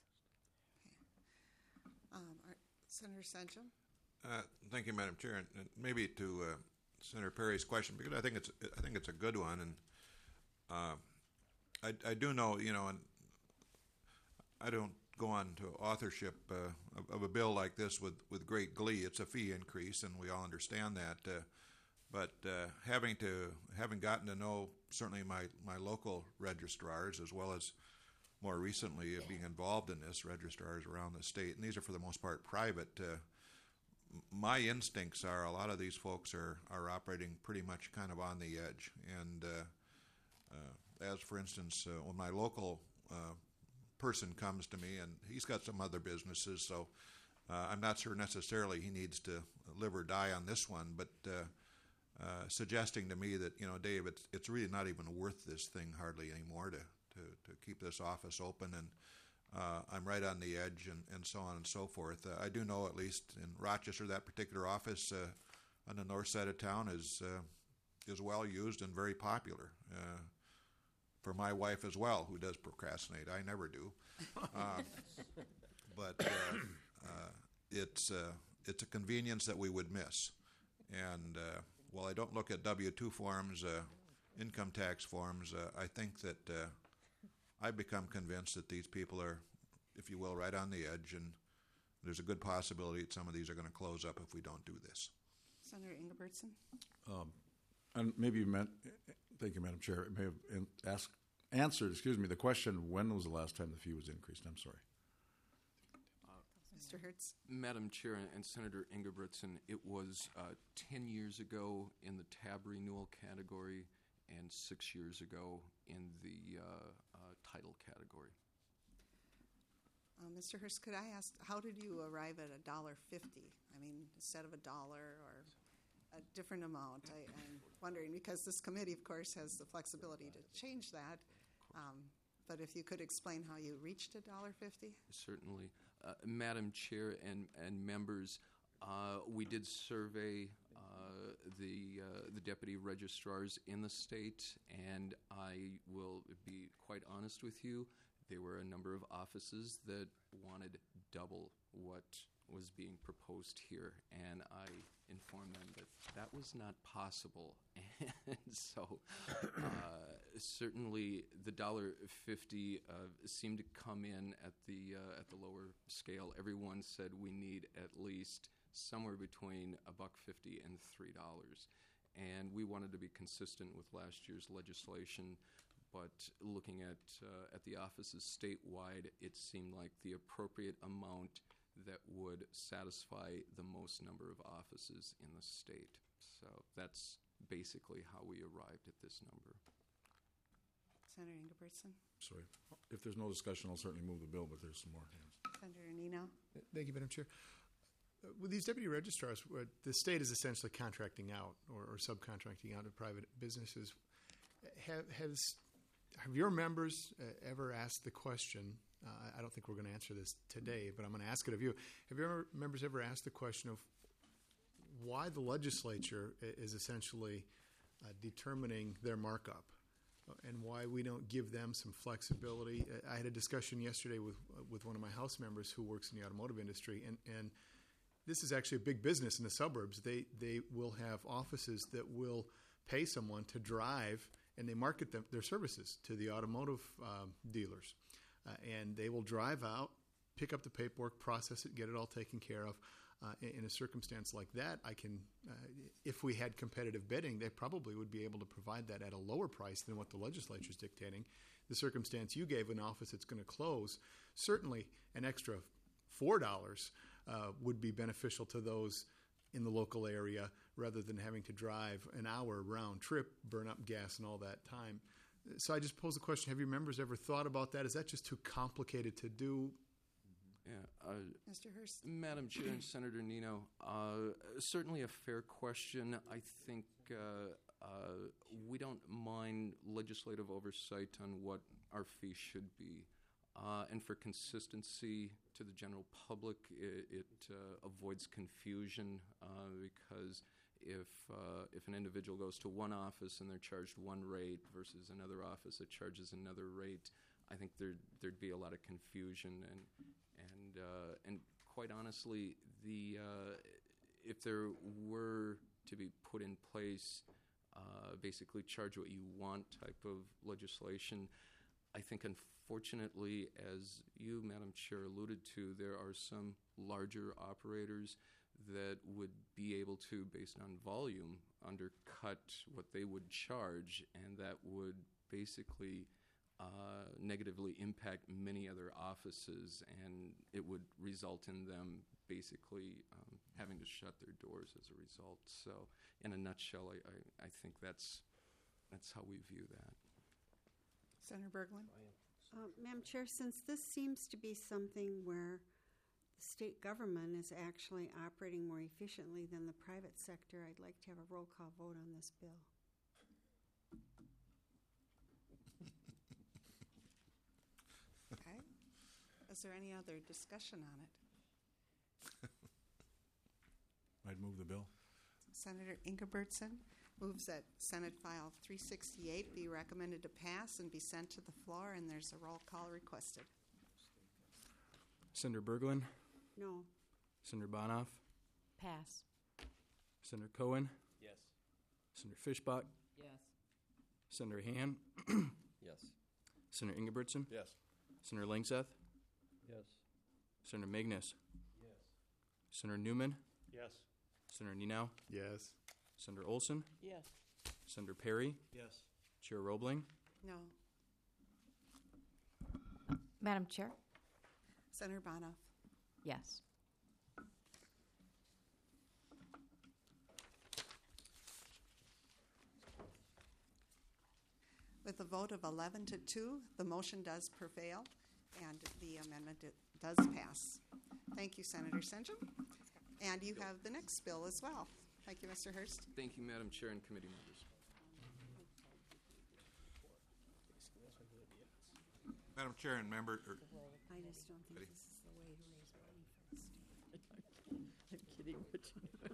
Um, are- Senator Senchum?
Uh, Thank you, Madam Chair, and and maybe to uh, Senator Perry's question, because I think it's I think it's a good one, and uh, I I do know, you know, and I don't go on to authorship uh, of, of a bill like this with, with great glee. It's a fee increase, and we all understand that. Uh, but uh, having to having gotten to know certainly my, my local registrars, as well as more recently uh, being involved in this, registrars around the state, and these are for the most part private. Uh, m- my instincts are a lot of these folks are, are operating pretty much kind of on the edge. And uh, uh, as for instance, uh, when my local uh, person comes to me, and he's got some other businesses, so uh, I'm not sure necessarily he needs to live or die on this one, but uh, uh, suggesting to me that, you know, Dave, it's, it's really not even worth this thing hardly anymore to To, to keep this office open, and uh, I'm right on the edge, and, and so on and so forth. Uh, I do know, at least in Rochester, that particular office uh, on the north side of town is uh, is well used and very popular uh, for my wife as well, who does procrastinate. I never do, uh, but uh, uh, it's uh, it's a convenience that we would miss. And uh, while I don't look at W two forms, uh, income tax forms, uh, I think that. Uh, I've become convinced that these people are, if you will, right on the edge, and there's a good possibility that some of these are going to close up if we don't do this.
Senator Ingebrigtsen?
Um, and maybe you meant, thank you, Madam Chair, it may have in, asked, answered, excuse me, the question, when was the last time the fee was increased? I'm sorry.
Mister Hertz?
Madam Chair and Senator Ingebrigtsen, it was uh, ten years ago in the tab renewal category, and six years ago in the uh, uh, title category.
Uh, Mister Hurst, could I ask, how did you arrive at a dollar fifty? I mean, instead of a dollar or a different amount? I, I'm wondering, because this committee, of course, has the flexibility to change that. Um, but if you could explain how you reached a dollar fifty?
Certainly. Uh, Madam Chair and, and members, uh, we did survey uh, the, uh, the deputy registrars in the state, and I will be quite honest with you, there were a number of offices that wanted double what was being proposed here, and I informed them that that was not possible. And so uh, certainly the dollar fifty uh, seemed to come in at the uh, at the lower scale. Everyone said we need at least somewhere between a buck fifty and three dollars, and we wanted to be consistent with last year's legislation. But looking at uh, at the offices statewide, it seemed like the appropriate amount that would satisfy the most number of offices in the state. So that's basically how we arrived at this number.
Senator Ingebrigtsen?
Sorry. If there's no discussion, I'll certainly move the bill, but there's some more hands.
Senator Nino?
Thank you, Madam Chair. Uh, with these deputy registrars, uh, the state is essentially contracting out or, or subcontracting out to private businesses. Have, has, have your members uh, ever asked the question, uh, I don't think we're going to answer this today, but I'm going to ask it of you. Have your members ever asked the question of why the legislature is essentially uh, determining their markup uh, and why we don't give them some flexibility? I had a discussion yesterday with uh, with one of my House members who works in the automotive industry, and, and this is actually a big business in the suburbs. They they will have offices that will pay someone to drive, and they market them, their services to the automotive um, dealers. Uh, and they will drive out, pick up the paperwork, process it, get it all taken care of. Uh, in, in a circumstance like that, I can, uh, if we had competitive bidding, they probably would be able to provide that at a lower price than what the legislature is dictating. The circumstance you gave, an office that's going to close, certainly an extra four dollars uh, would be beneficial to those in the local area rather than having to drive an hour round trip, burn up gas and all that time. So I just pose the question, have your members ever thought about that? Is that just too complicated to do?
Yeah, uh,
Mister Hurst?
Madam Chair and Senator Nino, uh, certainly a fair question. I think uh, uh, we don't mind legislative oversight on what our fee should be. Uh, and for consistency to the general public, it, it uh, avoids confusion uh, because if uh, if an individual goes to one office and they're charged one rate versus another office that charges another rate, I think there there'd be a lot of confusion and and uh, and quite honestly, the uh, if there were to be put in place, uh, basically charge what you want type of legislation, I think unfortunately, as you, Madam Chair, alluded to, there are some larger operators that would be able to, based on volume, undercut what they would charge, and that would basically uh, negatively impact many other offices, and it would result in them basically um, having to shut their doors as a result. So, in a nutshell, I, I, I think that's that's how we view that.
Senator Berglund?
Uh, Madam Chair, since this seems to be something where the state government is actually operating more efficiently than the private sector, I'd like to have a roll call vote on this bill.
Okay. Is there any other discussion on it?
I'd move the bill.
Senator Ingebrigtsen moves that Senate File three sixty-eight be recommended to pass and be sent to the floor, and there's a roll call requested.
Senator Berglund?
No.
Senator Bonoff?
Pass.
Senator Cohen?
Yes.
Senator Fishbach?
Yes.
Senator Han?
Yes.
Senator Ingebrigtsen?
Yes.
Senator Langseth?
Yes.
Senator Magnus?
Yes.
Senator Newman?
Yes.
Senator Nenow?
Yes.
Senator Olson?
Yes.
Senator Perry?
Yes.
Chair Roebling?
No.
Madam Chair?
Senator Bonoff?
Yes.
With a vote of eleven to two, the motion does prevail, and the amendment it does pass. Thank you, Senator Senjum. And you have the next bill as well. Thank you, Mister Hurst.
Thank you, Madam Chair and committee members.
Madam Chair and member, or,
I just don't think
Ready?
this is the way to raise money for the state.
I'm kidding, Rich.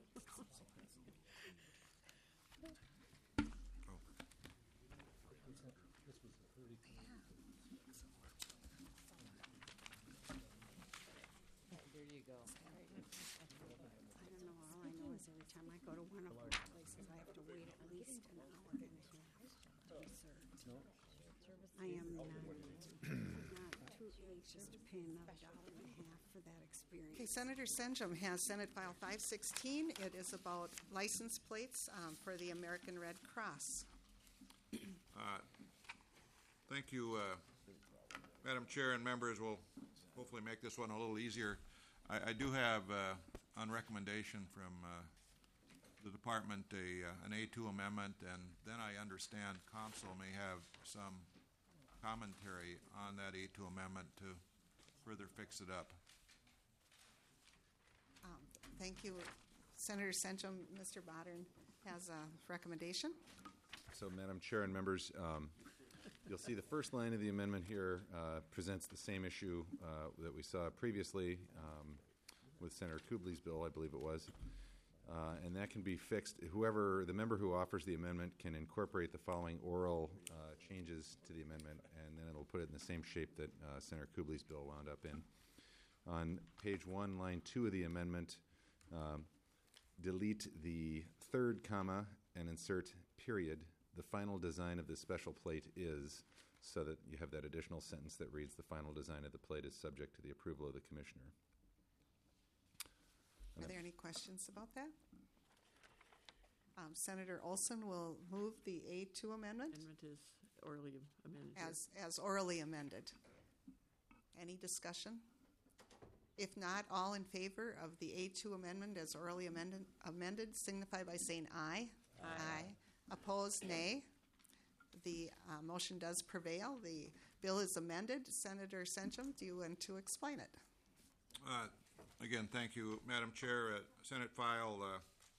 There you go. I don't know, all I know is every time I go to one of those places, I have to wait at least an hour and a half to be served. I am not, not too anxious to pay another dollar and a half for that experience.
Okay, Senator Senjum has Senate File five sixteen. It is about license plates um, for the American Red Cross.
uh, thank you, uh, Madam Chair and members. We'll hopefully make this one a little easier. I, I do have, uh, on recommendation from uh, the department, a, uh, an A two amendment, and then I understand council may have some commentary on that A two amendment to further fix it up.
Um, Thank you, Senator Senjum. Mister Bodern has a recommendation.
So, Madam Chair and members, um, you'll see the first line of the amendment here uh, presents the same issue uh, that we saw previously um, with Senator Kubley's bill, I believe it was. Uh, and that can be fixed. Whoever, the member who offers the amendment can incorporate the following oral uh, changes to the amendment, and then it'll put it in the same shape that uh, Senator Kubley's bill wound up in. On page one, line two of the amendment, um, delete the third comma and insert period. The final design of the special plate is, so that you have that additional sentence that reads, the final design of the plate is subject to the approval of the commissioner.
Are there any questions about that? Um, Senator Olson will move the A two amendment
Amendment is orally amended.
as, as orally amended. Any discussion? If not, all in favor of the A two amendment as orally amended, amended signify by saying aye. Aye. Opposed, nay. The uh, motion does prevail. The bill is amended. Senator Senjum, do you want to explain it?
Uh, Again, thank you, Madam Chair. Uh, Senate File uh,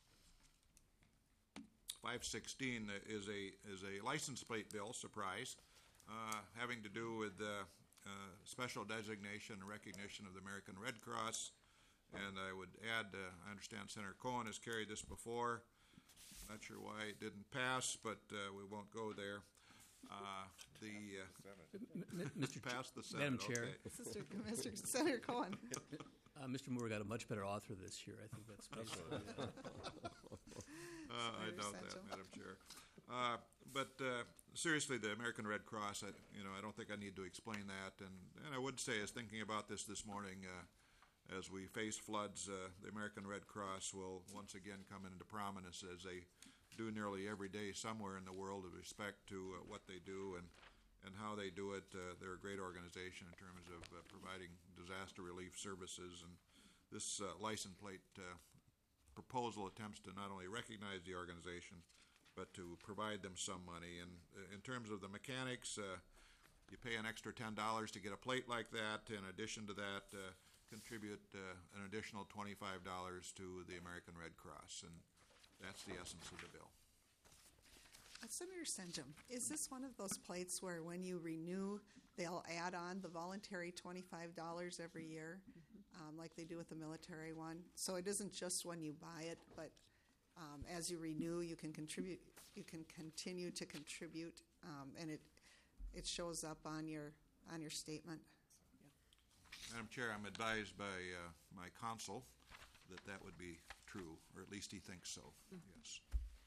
five sixteen is a is a license plate bill, surprise, uh, having to do with uh, uh, special designation and recognition of the American Red Cross. And I would add, uh, I understand Senator Cohen has carried this before. Not sure why it didn't pass, but uh, we won't go there. Uh, the uh,
Mister
pass the Senate.
Madam Chair,
okay.
Mister Mister Senator Cohen.
Uh, Mister Moore got a much better author this year. I think that's basically it.
Uh, I doubt that, Madam Chair. Uh, but uh, seriously, the American Red Cross, I, you know, I don't think I need to explain that. And, and I would say, as thinking about this this morning, uh, as we face floods, uh, the American Red Cross will once again come into prominence as they do nearly every day somewhere in the world with respect to uh, what they do and, and how they do it. Uh, they're a great organization in terms of uh, providing disaster relief services. And this uh, license plate uh, proposal attempts to not only recognize the organization, but to provide them some money. And uh, in terms of the mechanics, uh, you pay an extra ten dollars to get a plate like that. In addition to that, uh, contribute uh, an additional twenty-five dollars to the American Red Cross. And that's the essence of the bill.
Uh, Senator Senjum, is this one of those plates where when you renew, they'll add on the voluntary twenty-five dollars every year, um, like they do with the military one? So it isn't just when you buy it, but um, as you renew, you can contribute. You can continue to contribute, um, and it it shows up on your on your statement.
Madam Chair, I'm advised by uh, my counsel that that would be true, or at least he thinks so. Yes.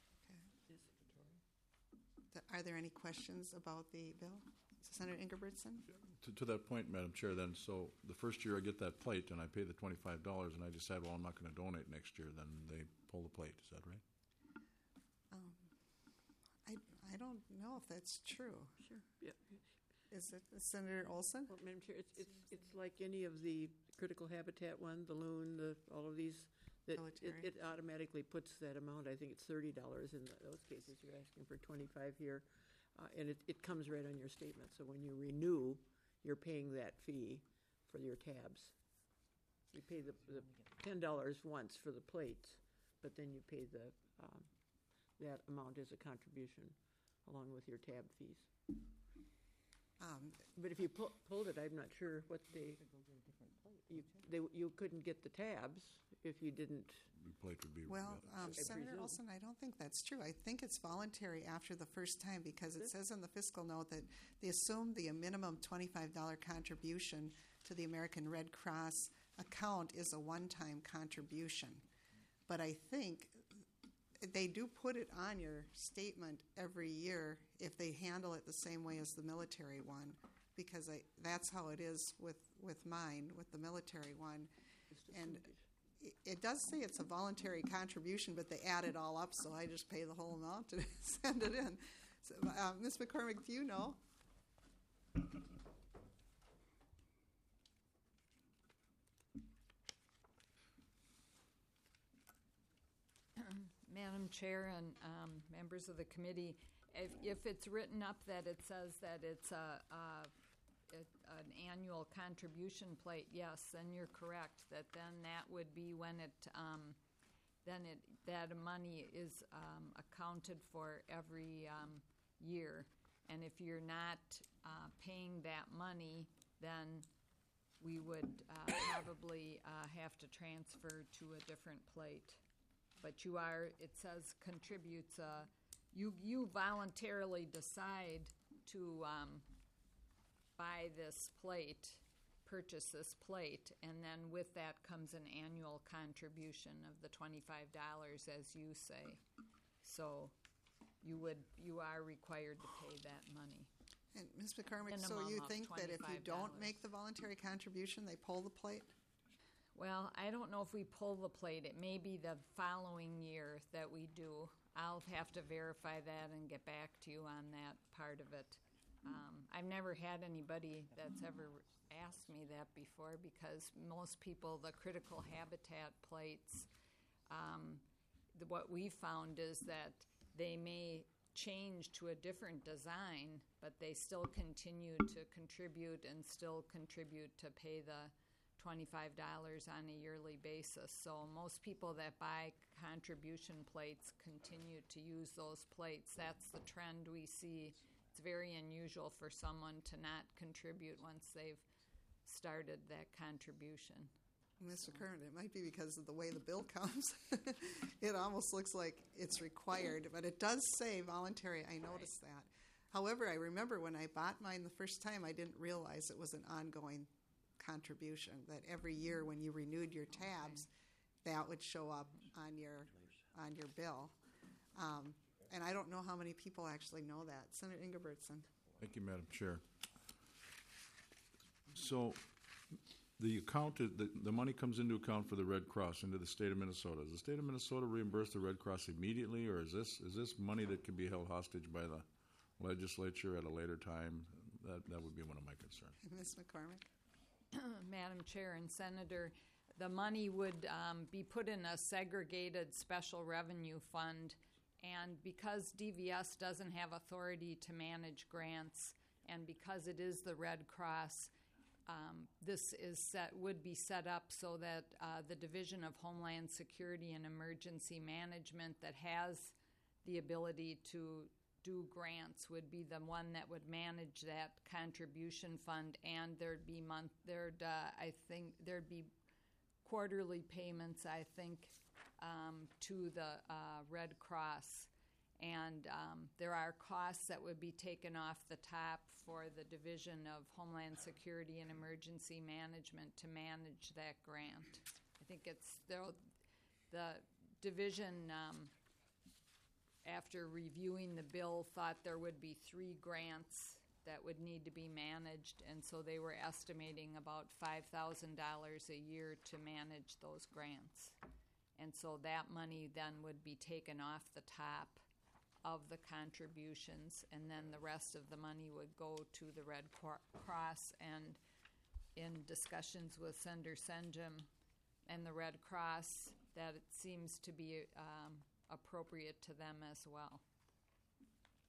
Th- Are there any questions about the bill? Senator Ingebrigtsen?
To, to that point, Madam Chair, then, so the first year I get that plate and I pay the twenty-five dollars and I decide, well, I'm not going to donate next year, then they pull the plate. Is that right?
Um, I I don't know if that's true.
Sure. Yeah.
Is it Senator Olson?
Well, Madam Chair, it's, it's, it's like any of the critical habitat one, the loon, the, all of these, that it,
Military.
it automatically puts that amount. I think it's thirty dollars in those cases. You're asking for twenty-five here. Uh, and it, it comes right on your statement. So when you renew, you're paying that fee for your tabs. You pay the, the ten dollars once for the plates, but then you pay the, um, that amount as a contribution along with your tab fees.
Um,
But if you pu- pulled it, I'm not sure what they, you, they, you couldn't get the tabs if you didn't.
The plate would be.
Well, um,
I
Senator
presume.
Olson, I don't think that's true. I think it's voluntary after the first time because it says in the fiscal note that they assume the minimum twenty-five dollars contribution to the American Red Cross account is a one-time contribution. But I think they do put it on your statement every year if they handle it the same way as the military one, because I, that's how it is with, with mine, with the military one. And it, it does say it's a voluntary contribution, but they add it all up, so I just pay the whole amount and send it in. So, uh, Miz McCormick, do you know?
Madam Chair and um, members of the committee, if, if it's written up that it says that it's a, a, a- an annual contribution plate, yes, then you're correct, that then that would be when it, um, then it, that money is um, accounted for every um, year. And if you're not uh, paying that money, then we would uh, probably uh, have to transfer to a different plate. But you are, it says contributes, uh, you, you voluntarily decide to um, buy this plate, purchase this plate, and then with that comes an annual contribution of the twenty-five dollars, as you say. So you would, you are required to pay that money.
And Miz McCormick, so
Minimum
you
of
think that if you
twenty-five
don't
dollars.
make the voluntary contribution, they pull the plate?
Well, I don't know if we pull the plate. It may be the following year that we do. I'll have to verify that and get back to you on that part of it. Um, I've never had anybody that's ever asked me that before because most people, the critical habitat plates, um, the, what we found is that they may change to a different design, but they still continue to contribute and still contribute to pay the twenty-five dollars on a yearly basis. So most people that buy contribution plates continue to use those plates. That's the trend we see. It's very unusual for someone to not contribute once they've started that contribution.
Mister Curran, it might be because of the way the bill comes. It almost looks like it's required, but it does say voluntary. I noticed that. However, I remember when I bought mine the first time, I didn't realize it was an ongoing contribution, that every year when you renewed your tabs, that would show up on your on your bill. Um, and I don't know how many people actually know that. Senator Ingebrigtsen.
Thank you, Madam Chair. So the account, is- the, the money comes into account for the Red Cross into the state of Minnesota. Does the state of Minnesota reimburse the Red Cross immediately, or is this is this money that can be held hostage by the legislature at a later time? That that would be one of my concerns.
Miz McCormick.
Madam Chair and Senator, the money would um, be put in a segregated special revenue fund, and because D V S doesn't have authority to manage grants, and because it is the Red Cross, um, this is set would be set up so that uh, the Division of Homeland Security and Emergency Management that has the ability to do grants would be the one that would manage that contribution fund, and there'd be month there'd uh, I think there'd be quarterly payments, I think, um, to the uh, Red Cross, and um, there are costs that would be taken off the top for the Division of Homeland Security and Emergency Management to manage that grant. I think it's the the division. Um, after reviewing the bill, thought there would be three grants that would need to be managed, and so they were estimating about five thousand dollars a year to manage those grants. And so that money then would be taken off the top of the contributions, and then the rest of the money would go to the Red Cross. And in discussions with Senator Senjum and the Red Cross, that it seems to be um, appropriate to them as well.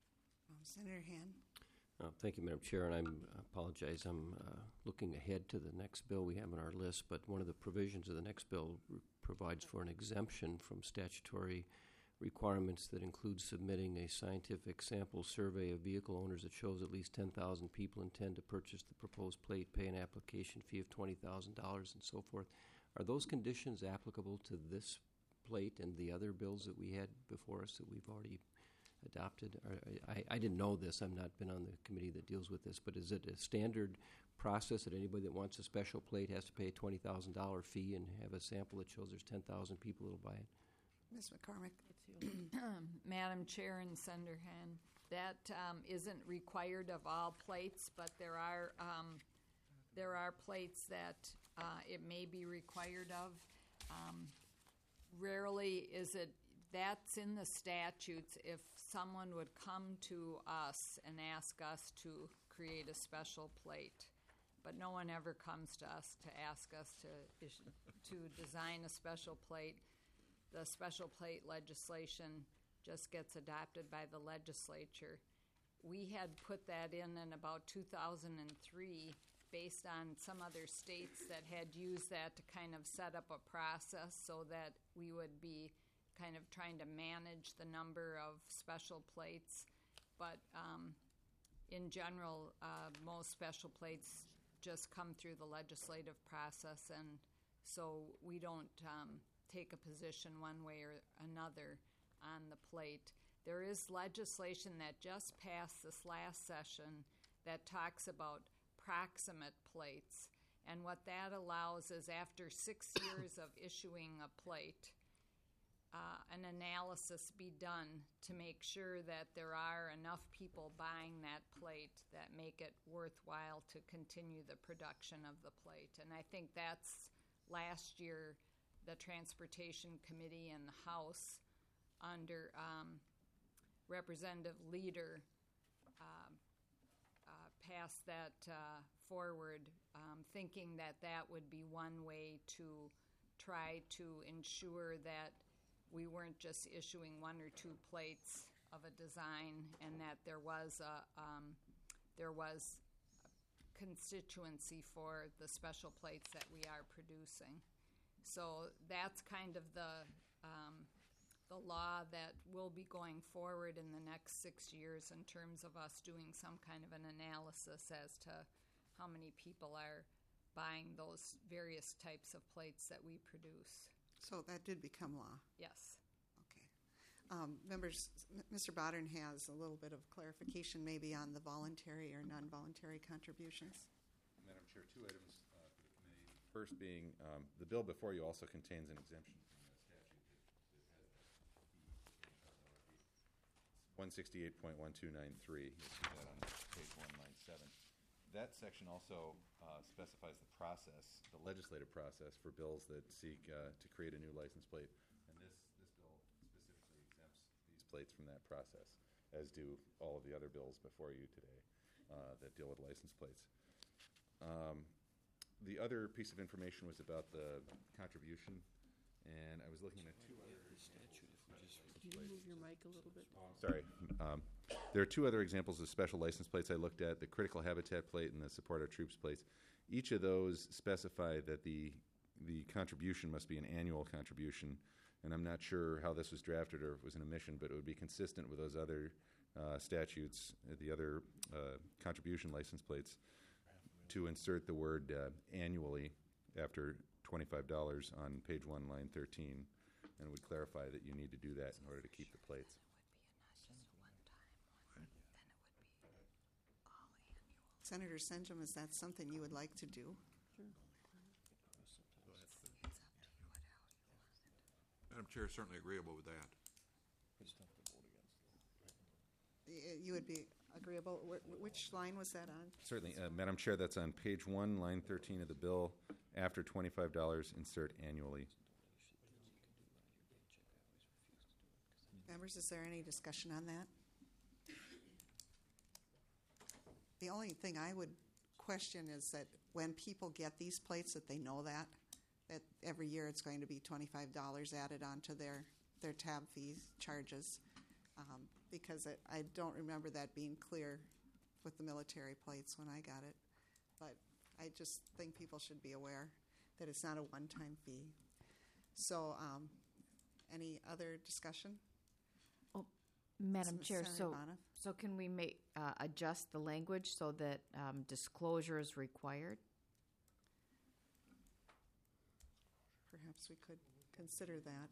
Um, Senator Han.
Uh, Thank you, Madam Chair, and I apologize. I'm uh, looking ahead to the next bill we have on our list, but one of the provisions of the next bill r- provides for an exemption from statutory requirements that include submitting a scientific sample survey of vehicle owners that shows at least ten thousand people intend to purchase the proposed plate, pay an application fee of twenty thousand dollars, and so forth. Are those conditions applicable to this plate and the other bills that we had before us that we've already adopted? Or, I, I didn't know this. I've not been on the committee that deals with this, but is it a standard process that anybody that wants a special plate has to pay a twenty thousand dollars fee and have a sample that shows there's ten thousand people that'll buy it?
Miz McCormick.
Madam Chair and Senator Han, that um, isn't required of all plates, but there are um, there are plates that uh, it may be required of. Um, rarely is it, that's in the statutes if someone would come to us and ask us to create a special plate. But no one ever comes to us to ask us to issue, to design a special plate. The special plate legislation just gets adopted by the legislature. We had put that in in about two thousand three based on some other states that had used that to kind of set up a process so that we would be kind of trying to manage the number of special plates. But um, in general, uh, most special plates just come through the legislative process, and so we don't um, take a position one way or another on the plate. There is legislation that just passed this last session that talks about proximate plates, and what that allows is after six years of issuing a plate, uh, an analysis be done to make sure that there are enough people buying that plate that make it worthwhile to continue the production of the plate. And I think that's last year the Transportation Committee and the House under um, Representative Leader uh, uh, passed that uh, forward, um, thinking that that would be one way to try to ensure that we weren't just issuing one or two plates of a design, and that there was a um, there was a constituency for the special plates that we are producing. So that's kind of the um, the law that will be going forward in the next six years in terms of us doing some kind of an analysis as to how many people are buying those various types of plates that we produce.
So that did become law.
Yes.
Okay. Um, members, M- Mister Bodden has a little bit of clarification maybe on the voluntary or non-voluntary contributions.
Madam Chair, two items uh, for the committee. First being, um, the bill before you also contains an exemption from the statute that, that has the one sixty-eight point one two nine three. You'll see that on page one ninety-seven. That section also uh, specifies the process, the legislative process for bills that seek uh, to create a new license plate. And this, this bill specifically exempts these plates from that process, as do all of the other bills before you today uh, that deal with license plates. Um, the other piece of information was about the contribution, and I was looking at two other
Can you move your mic a little bit?
Sorry. Um, there are two other examples of special license plates I looked at, the critical habitat plate and the support our troops plates. Each of those specify that the the contribution must be an annual contribution, and I'm not sure how this was drafted or if it was an omission, but it would be consistent with those other uh, statutes, uh, the other uh, contribution license plates, to insert the word uh, annually after twenty-five dollars on page one, line thirteen. And it would clarify that you need to do that in order to keep the plates.
Senator Senjum, is that something you would like to do?
Madam Chair, certainly agreeable with that.
Y- You would be agreeable? Wh- Which line was that on?
Certainly. Uh, Madam Chair, that's on page one, line thirteen of the bill. After twenty-five dollars, insert annually.
Members, is there any discussion on that? The only thing I would question is that when people get these plates, that they know that, that every year it's going to be twenty-five dollars added onto their, their tab fees charges. Um, because it, I don't remember that being clear with the military plates when I got it. But I just think people should be aware that it's not a one-time fee. So, um, any other discussion?
Madam
Sen-
Chair,
Senator
so,
Bonner?
so can we make, uh, adjust the language so that um, disclosure is required?
Perhaps we could consider that.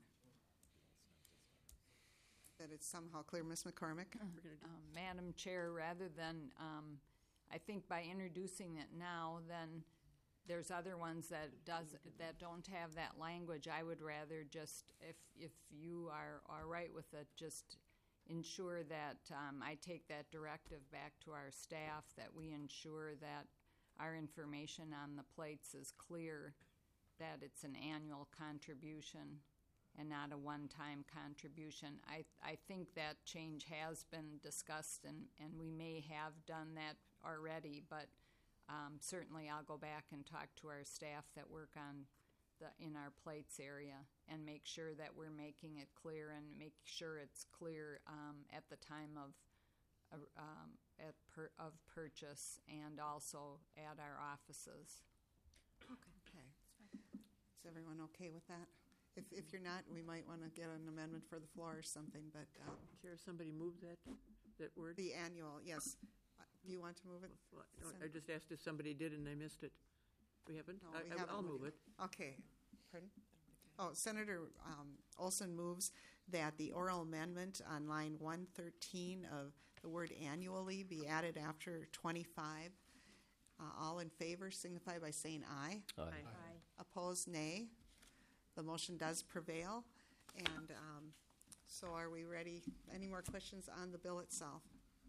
That it's somehow clear. Miz McCormick?
Um, Madam Chair, rather than, um, I think by introducing it now, then there's other ones that does, that don't have that language. I would rather just, if, if you are all right with it, just ensure that um, I take that directive back to our staff, that we ensure that our information on the plates is clear, that it's an annual contribution and not a one-time contribution. I, I think that change has been discussed, and, and we may have done that already, but um, certainly I'll go back and talk to our staff that work on the, in our plates area and make sure that we're making it clear and make sure it's clear um, at the time of uh, um, at per, of purchase and also at our offices.
Okay. Is everyone okay with that? If, if you're not, we might want to get an amendment for the floor or something, but. Um,
Care if somebody moved that, that word?
The annual, yes. Uh, Do you want to move it?
Well, I I just asked if somebody did and I missed it. We haven't?
No,
I-
we
I-
haven't
I'll
moved
move it.
Okay. Pardon? Oh, Senator um, Olson moves that the oral amendment on line one thirteen of the word annually be added after twenty-five. Uh, all in favor signify by saying aye.
Aye.
Aye. Opposed, nay. The motion does prevail. And um, so are we ready? Any more questions on the bill itself?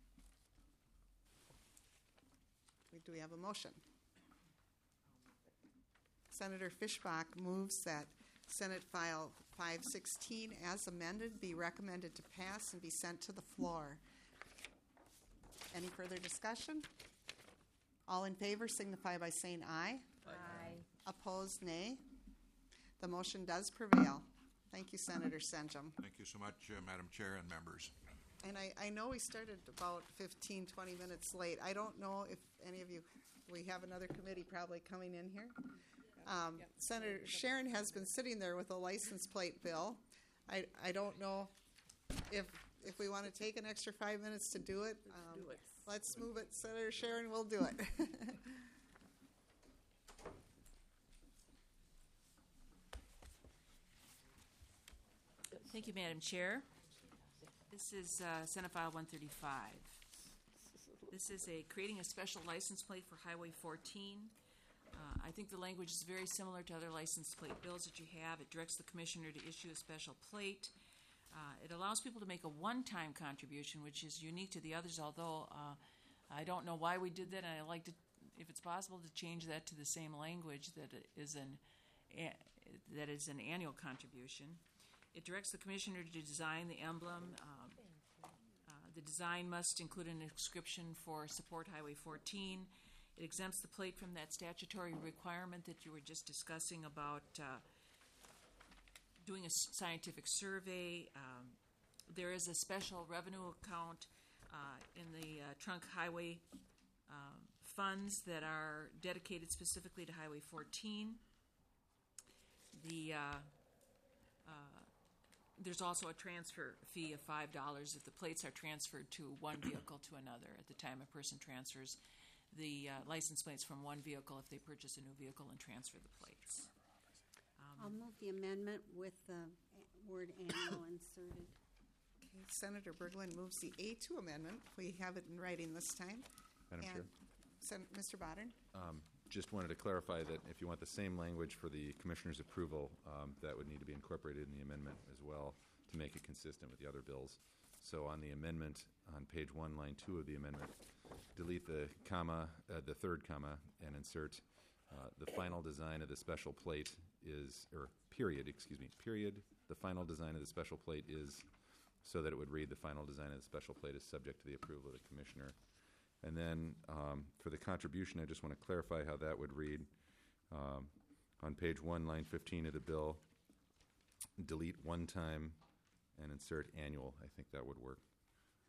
We- Do we have a motion? Senator Fischbach moves that Senate File five sixteen as amended be recommended to pass and be sent to the floor. Any further discussion? All in favor signify by saying aye.
Aye.
Opposed, nay. The motion does prevail. Thank you, Senator Senjum.
Thank you so much, uh, Madam Chair and members.
And I, I know we started about fifteen, twenty minutes late. I don't know if any of you, we have another committee probably coming in here. Um, Senator Sharon has been sitting there with a license plate bill. I, I don't know if if we want to take an extra five minutes to do it. Um,
do it.
Let's move it. Senator Sharon, we'll do it.
Thank you, Madam Chair. This is uh, Senate File one thirty-five. This is a creating a special license plate for Highway fourteen. Uh, I think the language is very similar to other license plate bills that you have. It directs the commissioner to issue a special plate. Uh, it allows people to make a one-time contribution, which is unique to the others, although uh, I don't know why we did that, and I'd like to, if it's possible, to change that to the same language that it is an, a, that is an annual contribution. It directs the commissioner to design the emblem. Um, uh, the design must include an inscription for Support Highway fourteen. It exempts the plate from that statutory requirement that you were just discussing about uh, doing a scientific survey. Um, there is a special revenue account uh, in the uh, trunk highway um, funds that are dedicated specifically to Highway fourteen. The uh, uh, there's also a transfer fee of five dollars if the plates are transferred to one vehicle to another at the time a person transfers the uh, license plates from one vehicle if they purchase a new vehicle and transfer the plates. Um,
I'll move the amendment with the a- word annual inserted.
Okay, Senator Berglund moves the A two amendment. We have it in writing this time.
Madam
And
Chair?
Sen- Mister Boddern?
Um, Just wanted to clarify that if you want the same language for the Commissioner's approval, um, that would need to be incorporated in the amendment as well to make it consistent with the other bills. So on the amendment, on page one, line two of the amendment, delete the comma, uh, the third comma, and insert uh, the final design of the special plate is, or period, excuse me, period, the final design of the special plate is, so that it would read the final design of the special plate is subject to the approval of the Commissioner. And then um, for the contribution, I just want to clarify how that would read. Um, on page one, line fifteen of the bill, delete one time and insert annual. I think that would work.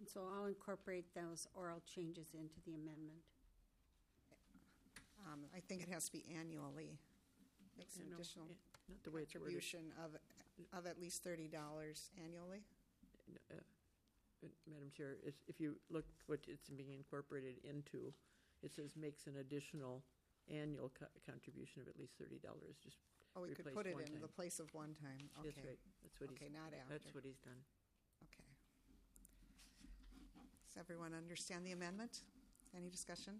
And so I'll incorporate those oral changes into the amendment.
Um, I think it has to be annually. Makes an
No,
additional
it- not the way it's worded.
contribution of, of at least thirty dollars annually.
Uh, uh, Madam Chair, if, if you look what it's being incorporated into, it says makes an additional annual co- contribution of at least thirty dollars. Just
Oh, we could
replace
put it
one
in
time.
the place of one time, okay.
That's right. That's what he's.
Okay, not after.
That's what he's done.
Okay. Does everyone understand the amendment? Any discussion?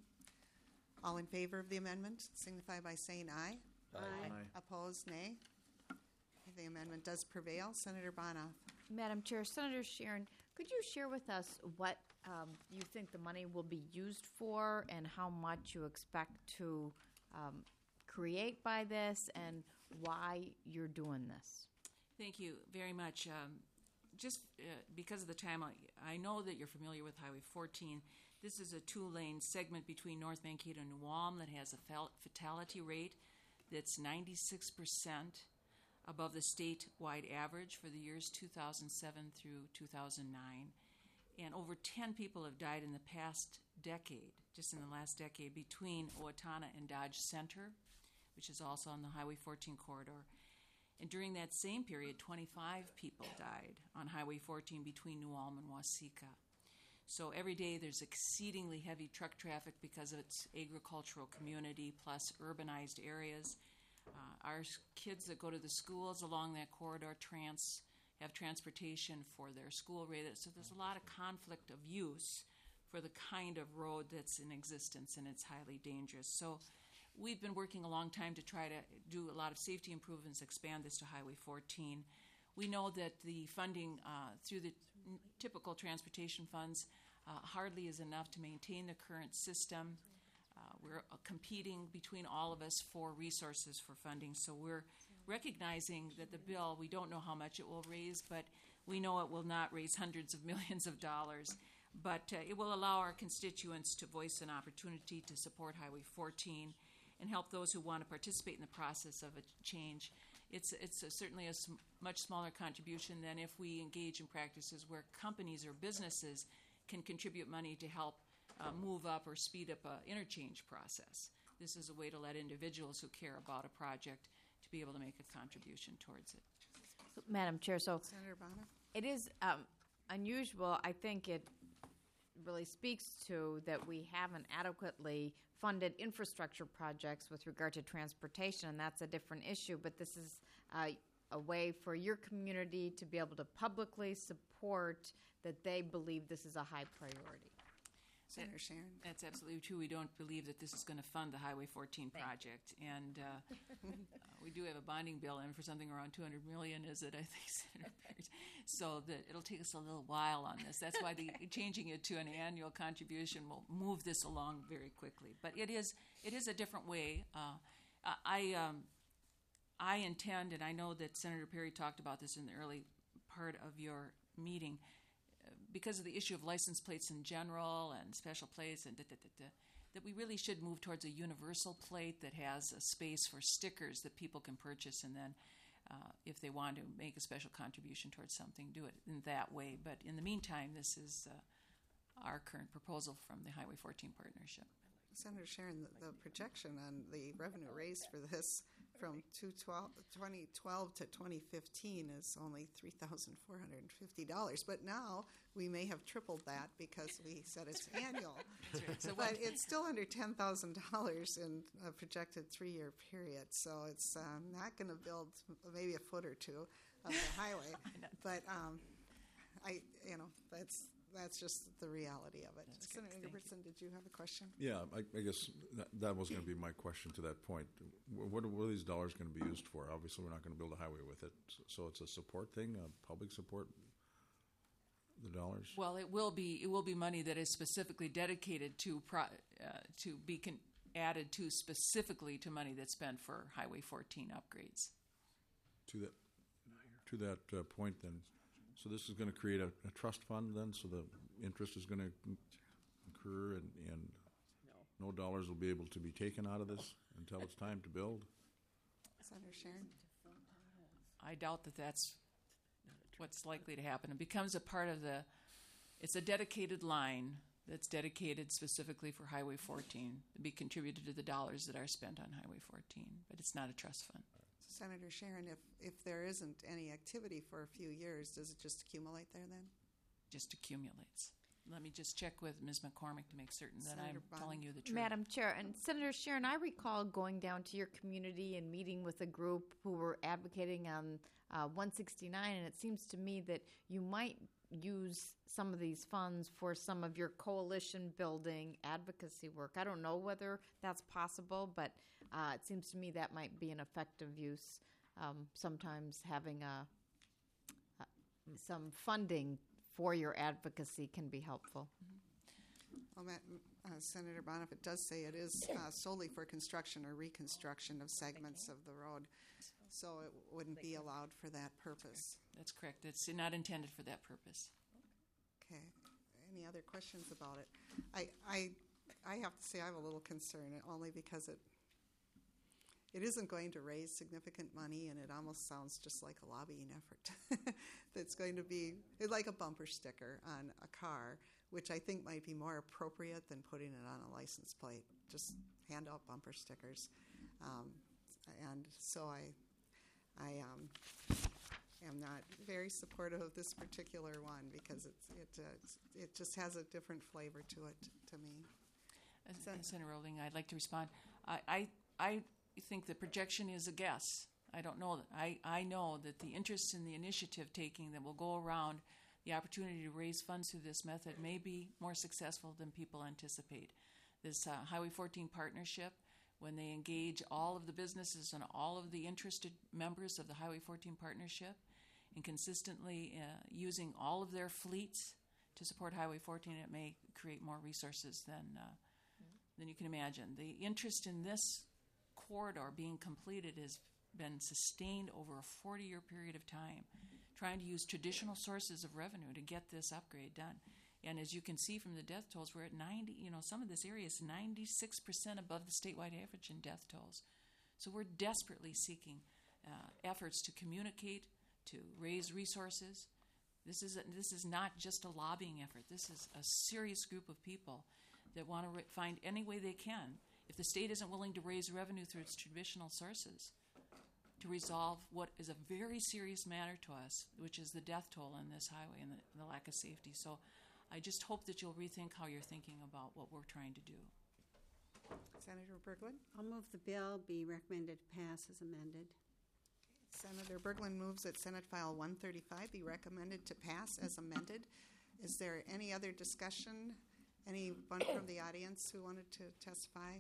All in favor of the amendment signify by saying aye.
Aye.
Aye.
Opposed, nay. Okay, the amendment does prevail. Senator Bonoff.
Madam Chair, Senator Sharon, could you share with us what um, you think the money will be used for and how much you expect to um, create by this and why you're doing this?
Thank you very much. Um, just uh, because of the time, I, I know that you're familiar with Highway fourteen. This is a two-lane segment between North Mankato and New Ulm that has a fal- fatality rate that's ninety-six percent above the statewide average for the years two thousand seven through two thousand nine. And over ten people have died in the past decade, just in the last decade, between Owatonna and Dodge Center, which is also on the Highway fourteen corridor. And during that same period, twenty-five people died on Highway fourteen between New Ulm and Waseca. So every day there's exceedingly heavy truck traffic because of its agricultural community plus urbanized areas. Uh, our s- kids that go to the schools along that corridor trans have transportation for their school rate. So there's a lot of conflict of use for the kind of road that's in existence, and it's highly dangerous. So we've been working a long time to try to do a lot of safety improvements, expand this to Highway fourteen. We know that the funding uh, through the n- typical transportation funds uh, hardly is enough to maintain the current system. Uh, we're uh, competing between all of us for resources for funding, so we're recognizing that the bill, we don't know how much it will raise, but we know it will not raise hundreds of millions of dollars. But uh, it will allow our constituents to voice an opportunity to support Highway fourteen and help those who want to participate in the process of a change. It's, it's a, certainly a sm- much smaller contribution than if we engage in practices where companies or businesses can contribute money to help uh, move up or speed up an interchange process. This is a way to let individuals who care about a project to be able to make a contribution towards it.
Madam Chair, so
Senator Bonoff?
it is um, unusual. I think it really speaks to that we haven't adequately funded infrastructure projects with regard to transportation, and that's a different issue. But this is uh, a way for your community to be able to publicly support that they believe this is a high priority.
Senator Sharon?
That's absolutely true. We don't believe that this is going to fund the Highway fourteen project. And uh, uh, we do have a bonding bill in for something around two hundred million dollars, is it, I think, Senator Pierce? So that it'll take us a little while on this. That's why the changing it to an annual contribution will move this along very quickly. But it is it is a different way. Uh, I um, I intend, and I know that Senator Perry talked about this in the early part of your meeting, because of the issue of license plates in general and special plates and da, da, da, da, that we really should move towards a universal plate that has a space for stickers that people can purchase, and then uh, if they want to make a special contribution towards something, do it in that way. But in the meantime, this is uh, our current proposal from the Highway fourteen Partnership.
Senator Sharon, the, the projection on the revenue raised for this from twenty twelve to twenty fifteen is only three thousand four hundred fifty dollars. But now we may have tripled that because we said it's annual.
That's right. So
But
what-
it's still under ten thousand dollars in a projected three-year period. So it's um, not going to build maybe a foot or two of the highway. But um, I, you know, that's that's just the reality of it.
That's
Senator
correct. Thank
Ingebrigtsen, did you have a question?
Yeah, I, I guess that, that was going to be my question to that point. Wh- What are, what are these dollars going to be used for? Obviously, we're not going to build a highway with it. So, so it's a support thing, a public support, the dollars?
Well, it will be it will be money that is specifically dedicated to pro, uh, to be con- added to specifically to money that's spent for Highway fourteen upgrades.
To that, to that uh, point then, so this is going to create a, a trust fund then, so the interest is going to incur and, and no dollars will be able to be taken out of this until it's time to build?
Senator Sharon?
I doubt that that's what's likely to happen. It becomes a part of the It's a dedicated line that's dedicated specifically for Highway fourteen to be contributed to the dollars that are spent on Highway fourteen, but it's not a trust fund.
Senator Sharon, if, if there isn't any activity for a few years, does it just accumulate there then?
Just accumulates. Let me just check with Miz McCormick to make certain that
Senator
I'm
Bonner.
telling you the truth.
Madam Chair, and Senator Sharon, I recall going down to your community and meeting with a group who were advocating on uh, one sixty-nine, and it seems to me that you might use some of these funds for some of your coalition building advocacy work. I don't know whether that's possible, but uh, it seems to me that might be an effective use. Um, sometimes having a, a some funding for your advocacy can be helpful.
Well, Matt, uh, Senator Bonifant does say it is uh, solely for construction or reconstruction of segments of the road, so it wouldn't be allowed for that purpose.
That's correct. It's not intended for that purpose.
Okay. Any other questions about it? I, I, I have to say I have a little concern, only because it it isn't going to raise significant money, and it almost sounds just like a lobbying effort. That's going to be it's like a bumper sticker on a car, which I think might be more appropriate than putting it on a license plate. Just hand out bumper stickers. Um, and so I, I um, am not very supportive of this particular one because it's, it, uh, it's, it just has a different flavor to it to me.
Uh, Senator Rowling, I'd like to respond. I, I, I think the projection is a guess. I don't know. That. I, I know that the interest in the initiative taking that will go around the opportunity to raise funds through this method may be more successful than people anticipate. This uh, Highway fourteen partnership, when they engage all of the businesses and all of the interested members of the Highway fourteen partnership and consistently uh, using all of their fleets to support Highway fourteen, it may create more resources than, uh, mm-hmm. than you can imagine. The interest in this corridor being completed has been sustained over a forty-year period of time, trying to use traditional sources of revenue to get this upgrade done. And as you can see from the death tolls, we're at ninety, you know, some of this area is ninety-six percent above the statewide average in death tolls. So we're desperately seeking uh, efforts to communicate, to raise resources. This is, a, this is not just a lobbying effort. This is a serious group of people that want to re- find any way they can, if the state isn't willing to raise revenue through its traditional sources, to resolve what is a very serious matter to us, which is the death toll on this highway and the, and the lack of safety. So I just hope that you'll rethink how you're thinking about what we're trying to do.
Senator Berglund?
I'll move the bill be recommended to pass as amended.
Senator Berglund moves that Senate File one thirty-five be recommended to pass as amended. Is there any other discussion? Anyone from the audience who wanted to testify?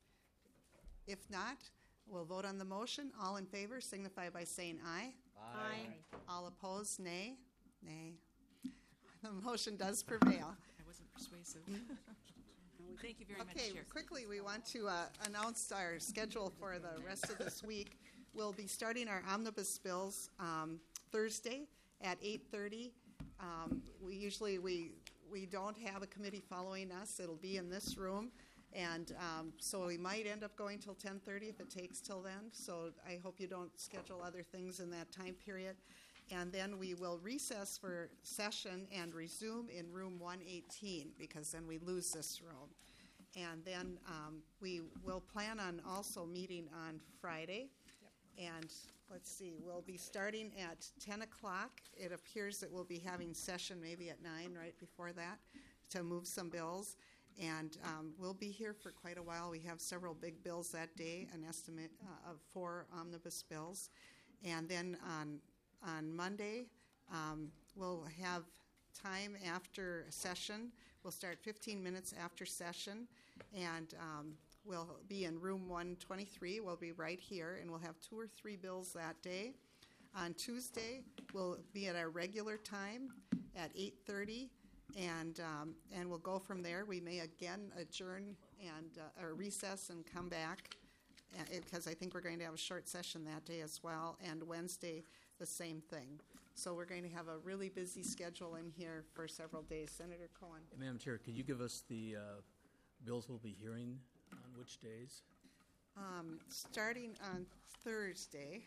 If not, we'll vote on the motion. All in favor signify by saying aye.
Aye.
All opposed, nay. Nay. The motion does prevail.
I wasn't persuasive. Thank you very much,
Okay,
Chair.
quickly, we want to uh, announce our schedule for the rest of this week. We'll be starting our omnibus bills um, Thursday at eight thirty. Um, we usually we we don't have a committee following us. It'll be in this room, and um, so we might end up going till ten thirty if it takes till then. So I hope you don't schedule other things in that time period. And then we will recess for session and resume in room one eighteen because then we lose this room. And then um, we will plan on also meeting on Friday. Yep. And let's see, we'll be starting at ten o'clock. It appears that we'll be having session maybe at nine right before that to move some bills. And um, we'll be here for quite a while. We have several big bills that day, an estimate uh, of four omnibus bills. And then on On Monday, um, we'll have time after session. We'll start fifteen minutes after session, and um, we'll be in room one twenty-three. We'll be right here, and we'll have two or three bills that day. On Tuesday, we'll be at our regular time at eight thirty, and um, and we'll go from there. We may again adjourn and uh, or recess and come back, because I think we're going to have a short session that day as well. And Wednesday, the same thing. So we're going to have a really busy schedule in here for several days. Senator Cohen.
Madam Chair, could you give us the uh, bills we'll be hearing on which days?
Um, starting on Thursday.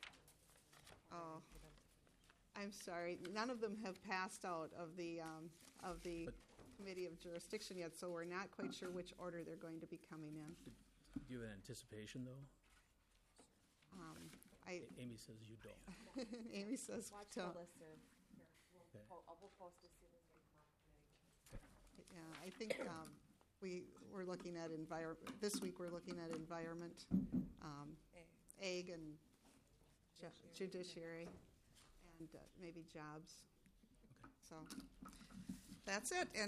Oh, I'm sorry. None of them have passed out of the um, of the Committee of Jurisdiction yet, so we're not quite sure which order they're going to be coming in.
Do you have an anticipation, though?
Um, I,
Amy says you don't.
Amy says
Watch the
don't.
listserv. Here, we'll,
Okay.
po- uh, we'll post as soon as they come up.
Yeah, I think um, we, we're looking at envir, this week we're looking at environment, um, ag and ju- judiciary, and uh, maybe jobs. So, that's it. And